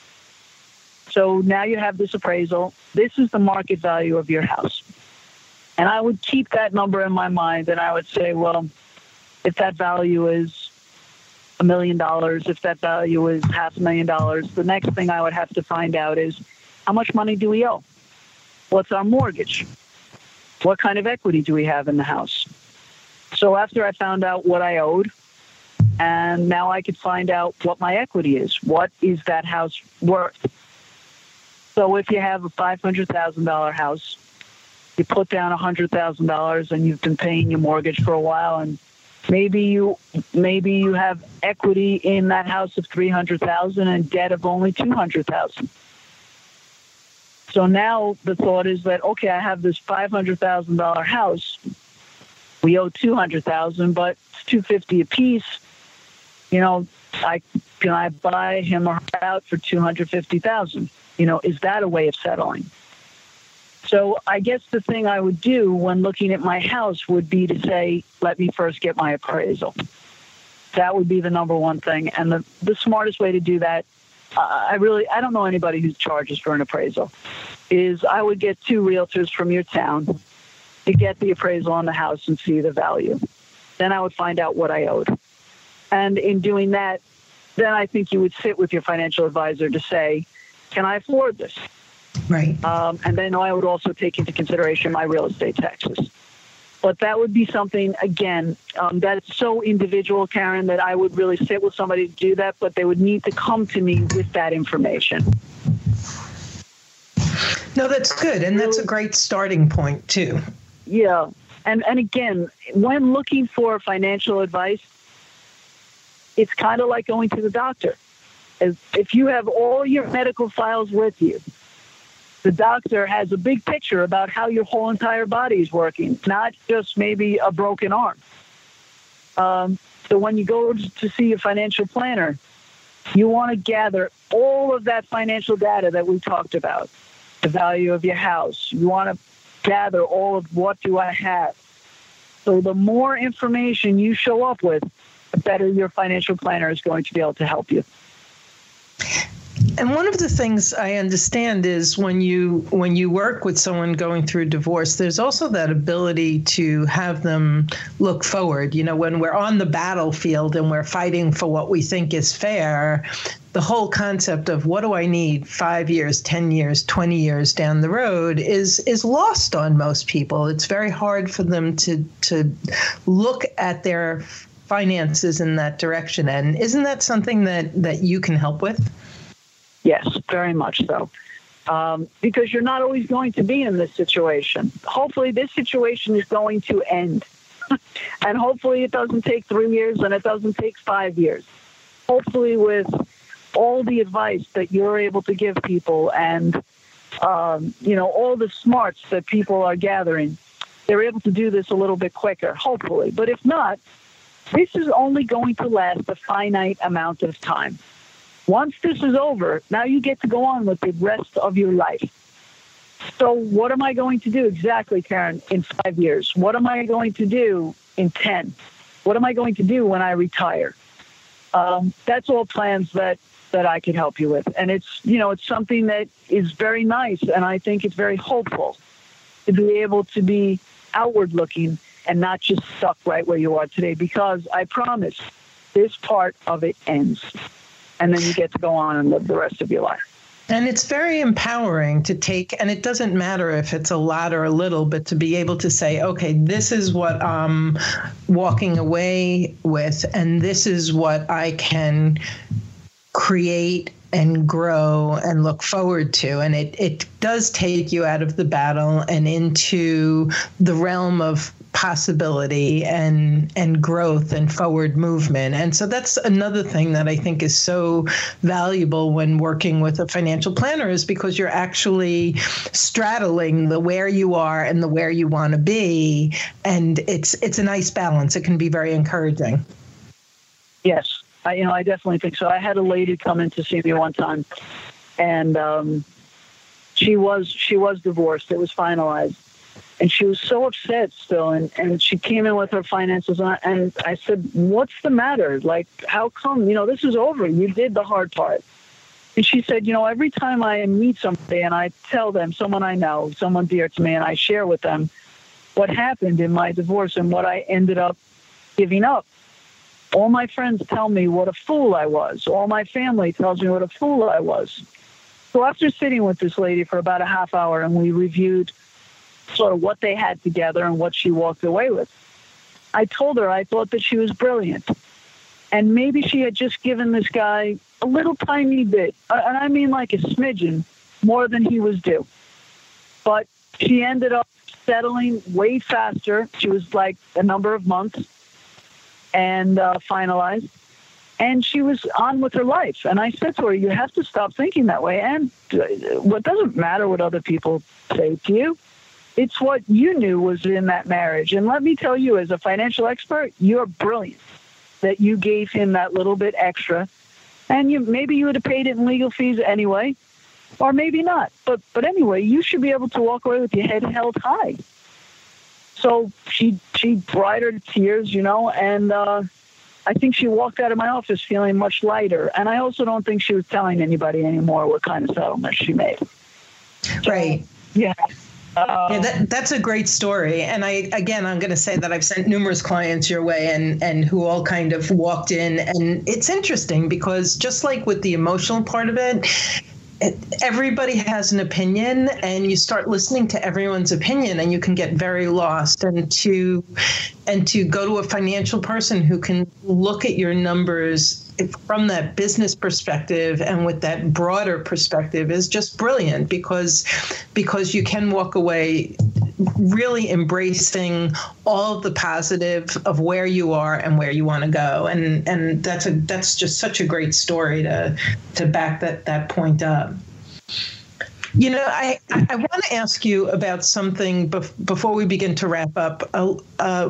So now you have this appraisal. This is the market value of your house. And I would keep that number in my mind, and I would say, well, if that value is a million dollars, if that value is half a million dollars, the next thing I would have to find out is how much money do we owe? What's our mortgage? What kind of equity do we have in the house? So after I found out what I owed, and now I could find out what my equity is. What is that house worth? So if you have a five hundred thousand dollars house, you put down one hundred thousand dollars and you've been paying your mortgage for a while, and maybe you maybe you have equity in that house of three hundred thousand dollars and debt of only two hundred thousand dollars. So now the thought is that, okay, I have this five hundred thousand dollars house. We owe two hundred thousand dollars, but it's two hundred fifty thousand dollars a piece. You know, I can I buy him or her out for two hundred fifty thousand dollars? You know, is that a way of settling? So I guess the thing I would do when looking at my house would be to say, let me first get my appraisal. That would be the number one thing. And the, the smartest way to do that, uh, I really, I don't know anybody who charges for an appraisal, is I would get two realtors from your town to get the appraisal on the house and see the value. Then I would find out what I owed. And in doing that, then I think you would sit with your financial advisor to say, can I afford this? Right. Um, and then I would also take into consideration my real estate taxes. But that would be something, again, um, that's so individual, Karen, that I would really sit with somebody to do that, but they would need to come to me with that information. No, that's good. And that's a great starting point, too. Yeah. And, and again, when looking for financial advice, it's kind of like going to the doctor. As if you have all your medical files with you, the doctor has a big picture about how your whole entire body is working, not just maybe a broken arm. Um, so when you go to see a financial planner, you want to gather all of that financial data that we talked about, the value of your house. You want to gather all of what do I have. So the more information you show up with, the better your financial planner is going to be able to help you. And one of the things I understand is when you when you work with someone going through divorce, there's also that ability to have them look forward. You know, when we're on the battlefield and we're fighting for what we think is fair, the whole concept of what do I need five years, ten years, twenty years down the road is is lost on most people. It's very hard for them to to look at their finances in that direction. And isn't that something that, that you can help with? Yes, very much so. Um, because you're not always going to be in this situation. Hopefully this situation is going to end. And hopefully it doesn't take three years and it doesn't take five years. Hopefully with all the advice that you're able to give people and, um, you know, all the smarts that people are gathering, they're able to do this a little bit quicker, hopefully. But if not, this is only going to last a finite amount of time. Once this is over, now you get to go on with the rest of your life. So what am I going to do exactly, Karen, in five years? What am I going to do in ten? What am I going to do when I retire? Um, that's all plans that, that I can help you with. And it's, you know, it's something that is very nice. And I think it's very hopeful to be able to be outward looking and not just stuck right where you are today, because I promise this part of it ends. And then you get to go on and live the rest of your life. And it's very empowering to take, and it doesn't matter if it's a lot or a little, but to be able to say, okay, this is what I'm walking away with, and this is what I can create and grow and look forward to. And it, it does take you out of the battle and into the realm of possibility and and growth and forward movement. And so that's another thing that I think is so valuable when working with a financial planner, is because you're actually straddling the where you are and the where you want to be. And it's it's a nice balance. It can be very encouraging. Yes, I, you know, I definitely think so. I had a lady come in to see me one time, and um, she was she was divorced. It was finalized. And she was so upset still. And, and she came in with her finances. And I, and I said, what's the matter? Like, how come? You know, this is over. You did the hard part. And she said, you know, every time I meet somebody and I tell them, someone I know, someone dear to me, and I share with them what happened in my divorce and what I ended up giving up, all my friends tell me what a fool I was. All my family tells me what a fool I was. So after sitting with this lady for about a half hour, and we reviewed sort of what they had together and what she walked away with, I told her I thought that she was brilliant. And maybe she had just given this guy a little tiny bit, and I mean like a smidgen, more than he was due. But she ended up settling way faster. She was like a number of months and uh, finalized. And she was on with her life. And I said to her, you have to stop thinking that way. And what doesn't matter what other people say to you. It's what you knew was in that marriage. And let me tell you, as a financial expert, you're brilliant that you gave him that little bit extra. And you maybe you would have paid it in legal fees anyway, or maybe not. But but anyway, you should be able to walk away with your head held high. So she she dried her tears, you know, and uh, I think she walked out of my office feeling much lighter. And I also don't think she was telling anybody anymore what kind of settlement she made. So, right. Yeah. Um, yeah, that, that's a great story. And I, again, I'm going to say that I've sent numerous clients your way and, and who all kind of walked in. And it's interesting because just like with the emotional part of it, it, everybody has an opinion, and you start listening to everyone's opinion and you can get very lost. And to, and to go to a financial person who can look at your numbers from that business perspective and with that broader perspective is just brilliant, because because you can walk away really embracing all of the positive of where you are and where you want to go. And and that's a that's just such a great story to to back that that point up. You know, I, I want to ask you about something bef- before we begin to wrap up. Uh, uh,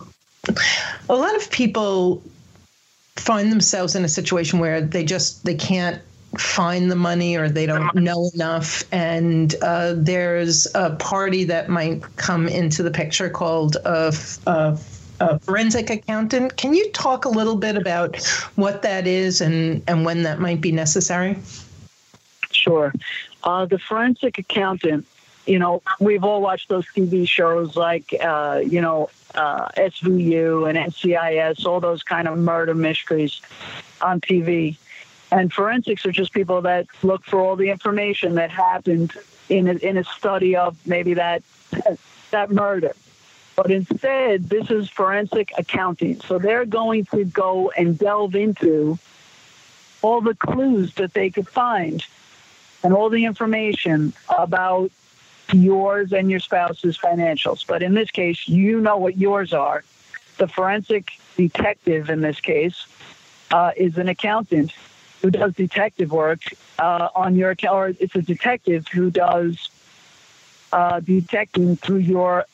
a lot of people find themselves in a situation where they just they can't find the money, or they don't know enough, and uh, there's a party that might come into the picture called a, a, a forensic accountant. Can you talk a little bit about what that is and, and when that might be necessary? Sure. Uh, the forensic accountant, you know, we've all watched those T V shows like, uh, you know, Uh, S V U and N C I S, all those kind of murder mysteries on T V. And forensics are just people that look for all the information that happened in a, in a study of maybe that that murder. But instead, this is forensic accounting. So they're going to go and delve into all the clues that they could find and all the information about yours and your spouse's financials. But in this case, you know what yours are. The forensic detective in this case uh, is an accountant who does detective work uh, on your account, or it's a detective who does uh, detecting through your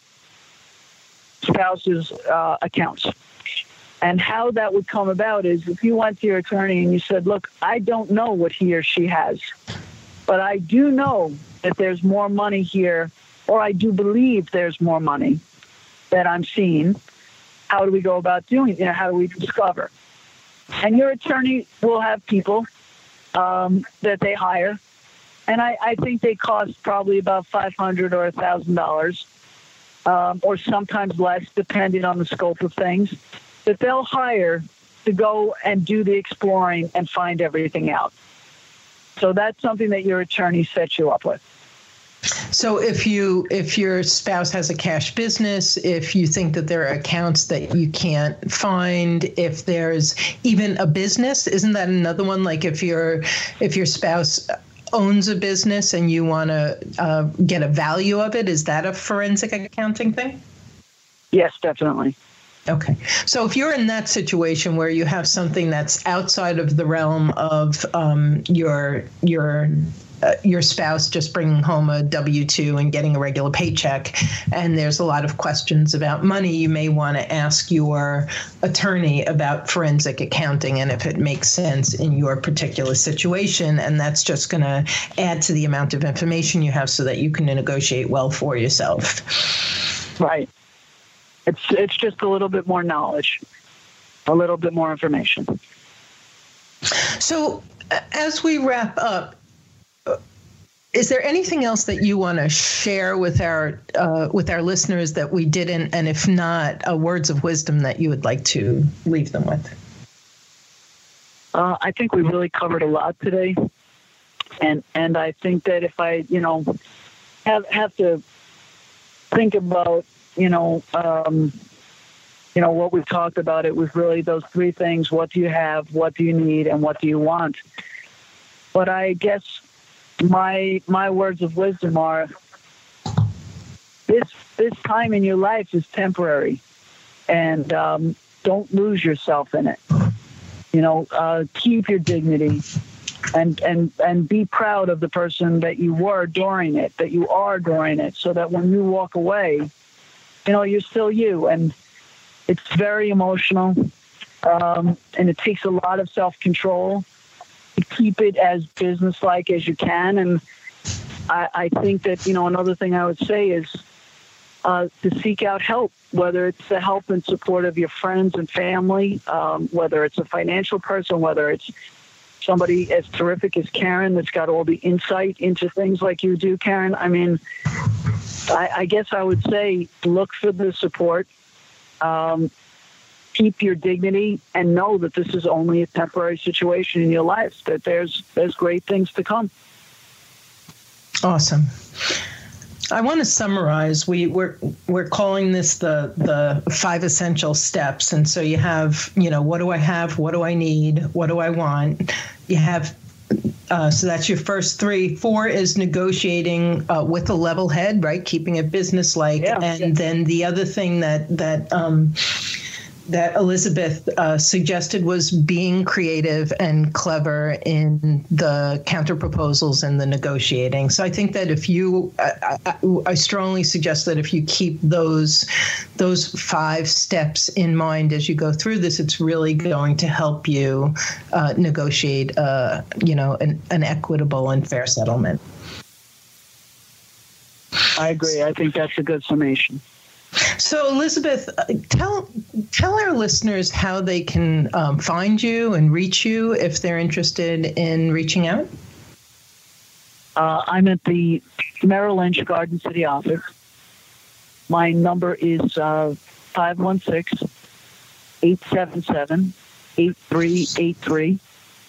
spouse's uh, accounts. And how that would come about is if you went to your attorney and you said, look, I don't know what he or she has, but I do know that there's more money here, or I do believe there's more money that I'm seeing. How do we go about doing it? You know, how do we discover? And your attorney will have people um, that they hire. And I, I think they cost probably about five hundred dollars or one thousand dollars, um, or sometimes less, depending on the scope of things, that they'll hire to go and do the exploring and find everything out. So that's something that your attorney sets you up with. So if you if your spouse has a cash business, if you think that there are accounts that you can't find, if there's even a business, isn't that another one? Like if your if your spouse owns a business and you want to uh, get a value of it, is that a forensic accounting thing? Yes, definitely. Okay. So if you're in that situation where you have something that's outside of the realm of um, your your uh, your spouse just bringing home a W two and getting a regular paycheck, and there's a lot of questions about money, you may want to ask your attorney about forensic accounting and if it makes sense in your particular situation. And that's just going to add to the amount of information you have so that you can negotiate well for yourself. Right. It's it's just a little bit more knowledge, a little bit more information. So as we wrap up, is there anything else that you want to share with our uh, with our listeners that we didn't? And if not, uh, words of wisdom that you would like to leave them with? Uh, I think we really covered a lot today. And and I think that if I, you know, have have to think about, you know, um, you know, what we've talked about, it was really those three things. What do you have? What do you need? And what do you want? But I guess my my words of wisdom are this this time in your life is temporary, and um, don't lose yourself in it. You know, uh, keep your dignity, and and and be proud of the person that you were during it, that you are during it, so that when you walk away, you know, you're still you. And it's very emotional, um, and it takes a lot of self-control to keep it as business-like as you can. And I, I think that, you know, another thing I would say is uh, to seek out help, whether it's the help and support of your friends and family, um, whether it's a financial person, whether it's somebody as terrific as Karen that's got all the insight into things like you do, Karen. I mean, I, I guess I would say look for the support, um, keep your dignity, and know that this is only a temporary situation in your life, that there's there's great things to come. Awesome. I want to summarize. We, we're we're calling this the the five essential steps. And so you have, you know, what do I have? What do I need? What do I want? You have, uh, so that's your first three. Four is negotiating uh, with a level head, right? Keeping it business-like. Yeah, and yeah. then the other thing that that um, that Elizabeth uh, suggested was being creative and clever in the counter proposals and the negotiating. So I think that if you, I, I, I strongly suggest that if you keep those those five steps in mind as you go through this, it's really going to help you uh, negotiate, uh, you know, an, an equitable and fair settlement. I agree. I think that's a good summation. So, Elizabeth, tell tell our listeners how they can um, find you and reach you if they're interested in reaching out. Uh, I'm at the Merrill Lynch Garden City office. My number is uh, five one six, eight seven seven, eight three eight three.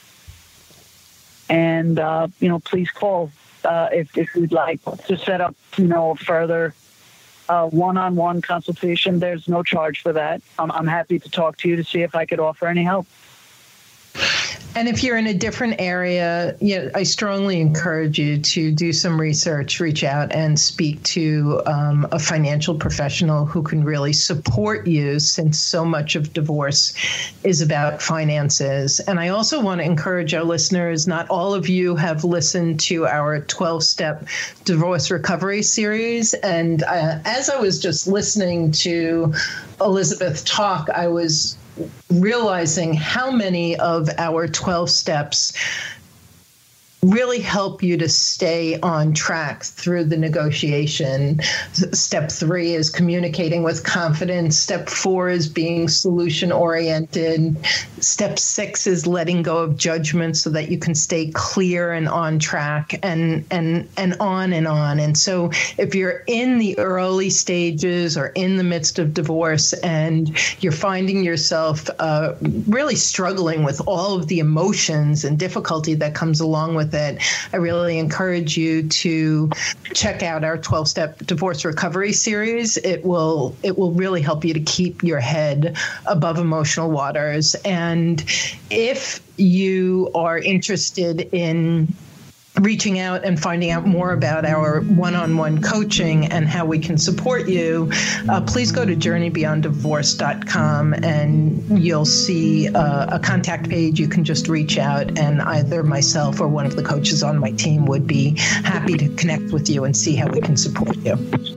And, uh, you know, please call uh, if, if you'd like to set up, you know, a further Uh, one-on-one consultation. There's no charge for that. I'm, I'm happy to talk to you to see if I could offer any help. And if you're in a different area, yeah, I strongly encourage you to do some research, reach out and speak to um, a financial professional who can really support you, since so much of divorce is about finances. And I also want to encourage our listeners, not all of you have listened to our twelve-step divorce recovery series. And uh, as I was just listening to Elizabeth talk, I was realizing how many of our twelve steps really help you to stay on track through the negotiation. Step three is communicating with confidence. Step four is being solution oriented. Step six is letting go of judgment so that you can stay clear and on track, and and and on and on. And so if you're in the early stages or in the midst of divorce and you're finding yourself uh, really struggling with all of the emotions and difficulty that comes along with it, I really encourage you to check out our twelve-step divorce recovery series. It will it will really help you to keep your head above emotional waters. And if you are interested in reaching out and finding out more about our one-on-one coaching and how we can support you, uh, please go to journey beyond divorce dot com and you'll see uh, a contact page. You can just reach out and either myself or one of the coaches on my team would be happy to connect with you and see how we can support you.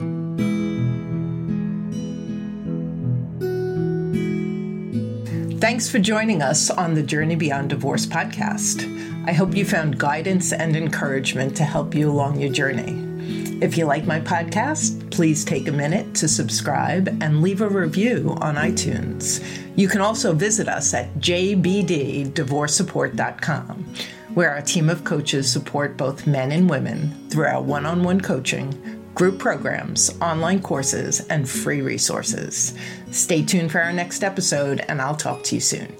Thanks for joining us on the Journey Beyond Divorce podcast. I hope you found guidance and encouragement to help you along your journey. If you like my podcast, please take a minute to subscribe and leave a review on iTunes. You can also visit us at j b d divorce support dot com, where our team of coaches support both men and women through our one-on-one coaching, group programs, online courses, and free resources. Stay tuned for our next episode, and I'll talk to you soon.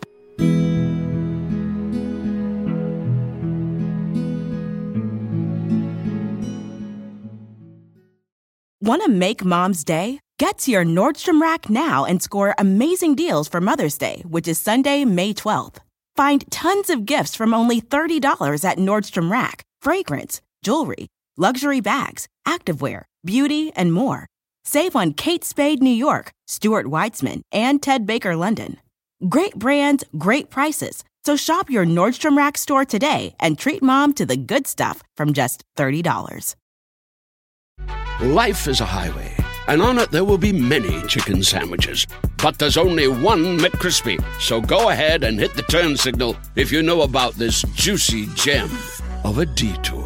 Want to make Mom's Day? Get to your Nordstrom Rack now and score amazing deals for Mother's Day, which is Sunday, May twelfth. Find tons of gifts from only thirty dollars at Nordstrom Rack. Fragrance, jewelry, luxury bags, activewear, beauty, and more. Save on Kate Spade New York, Stuart Weitzman, and Ted Baker London. Great brands, great prices. So shop your Nordstrom Rack store today and treat Mom to the good stuff from just thirty dollars. Life is a highway, and on it there will be many chicken sandwiches. But there's only one McCrispy. So go ahead and hit the turn signal if you know about this juicy gem of a detour.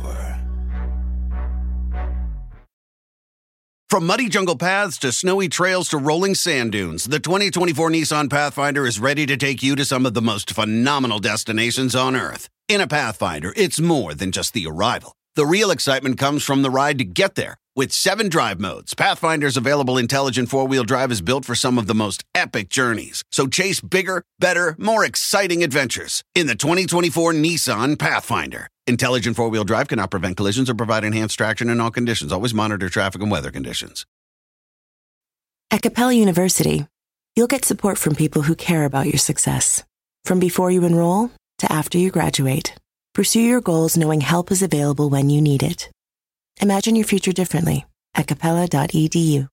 From muddy jungle paths to snowy trails to rolling sand dunes, the twenty twenty-four Nissan Pathfinder is ready to take you to some of the most phenomenal destinations on Earth. In a Pathfinder, it's more than just the arrival. The real excitement comes from the ride to get there. With seven drive modes, Pathfinder's available intelligent four-wheel drive is built for some of the most epic journeys. So chase bigger, better, more exciting adventures in the twenty twenty-four Nissan Pathfinder. Intelligent four-wheel drive cannot prevent collisions or provide enhanced traction in all conditions. Always monitor traffic and weather conditions. At Capella University, you'll get support from people who care about your success. From before you enroll to after you graduate, pursue your goals knowing help is available when you need it. Imagine your future differently at capella dot e d u.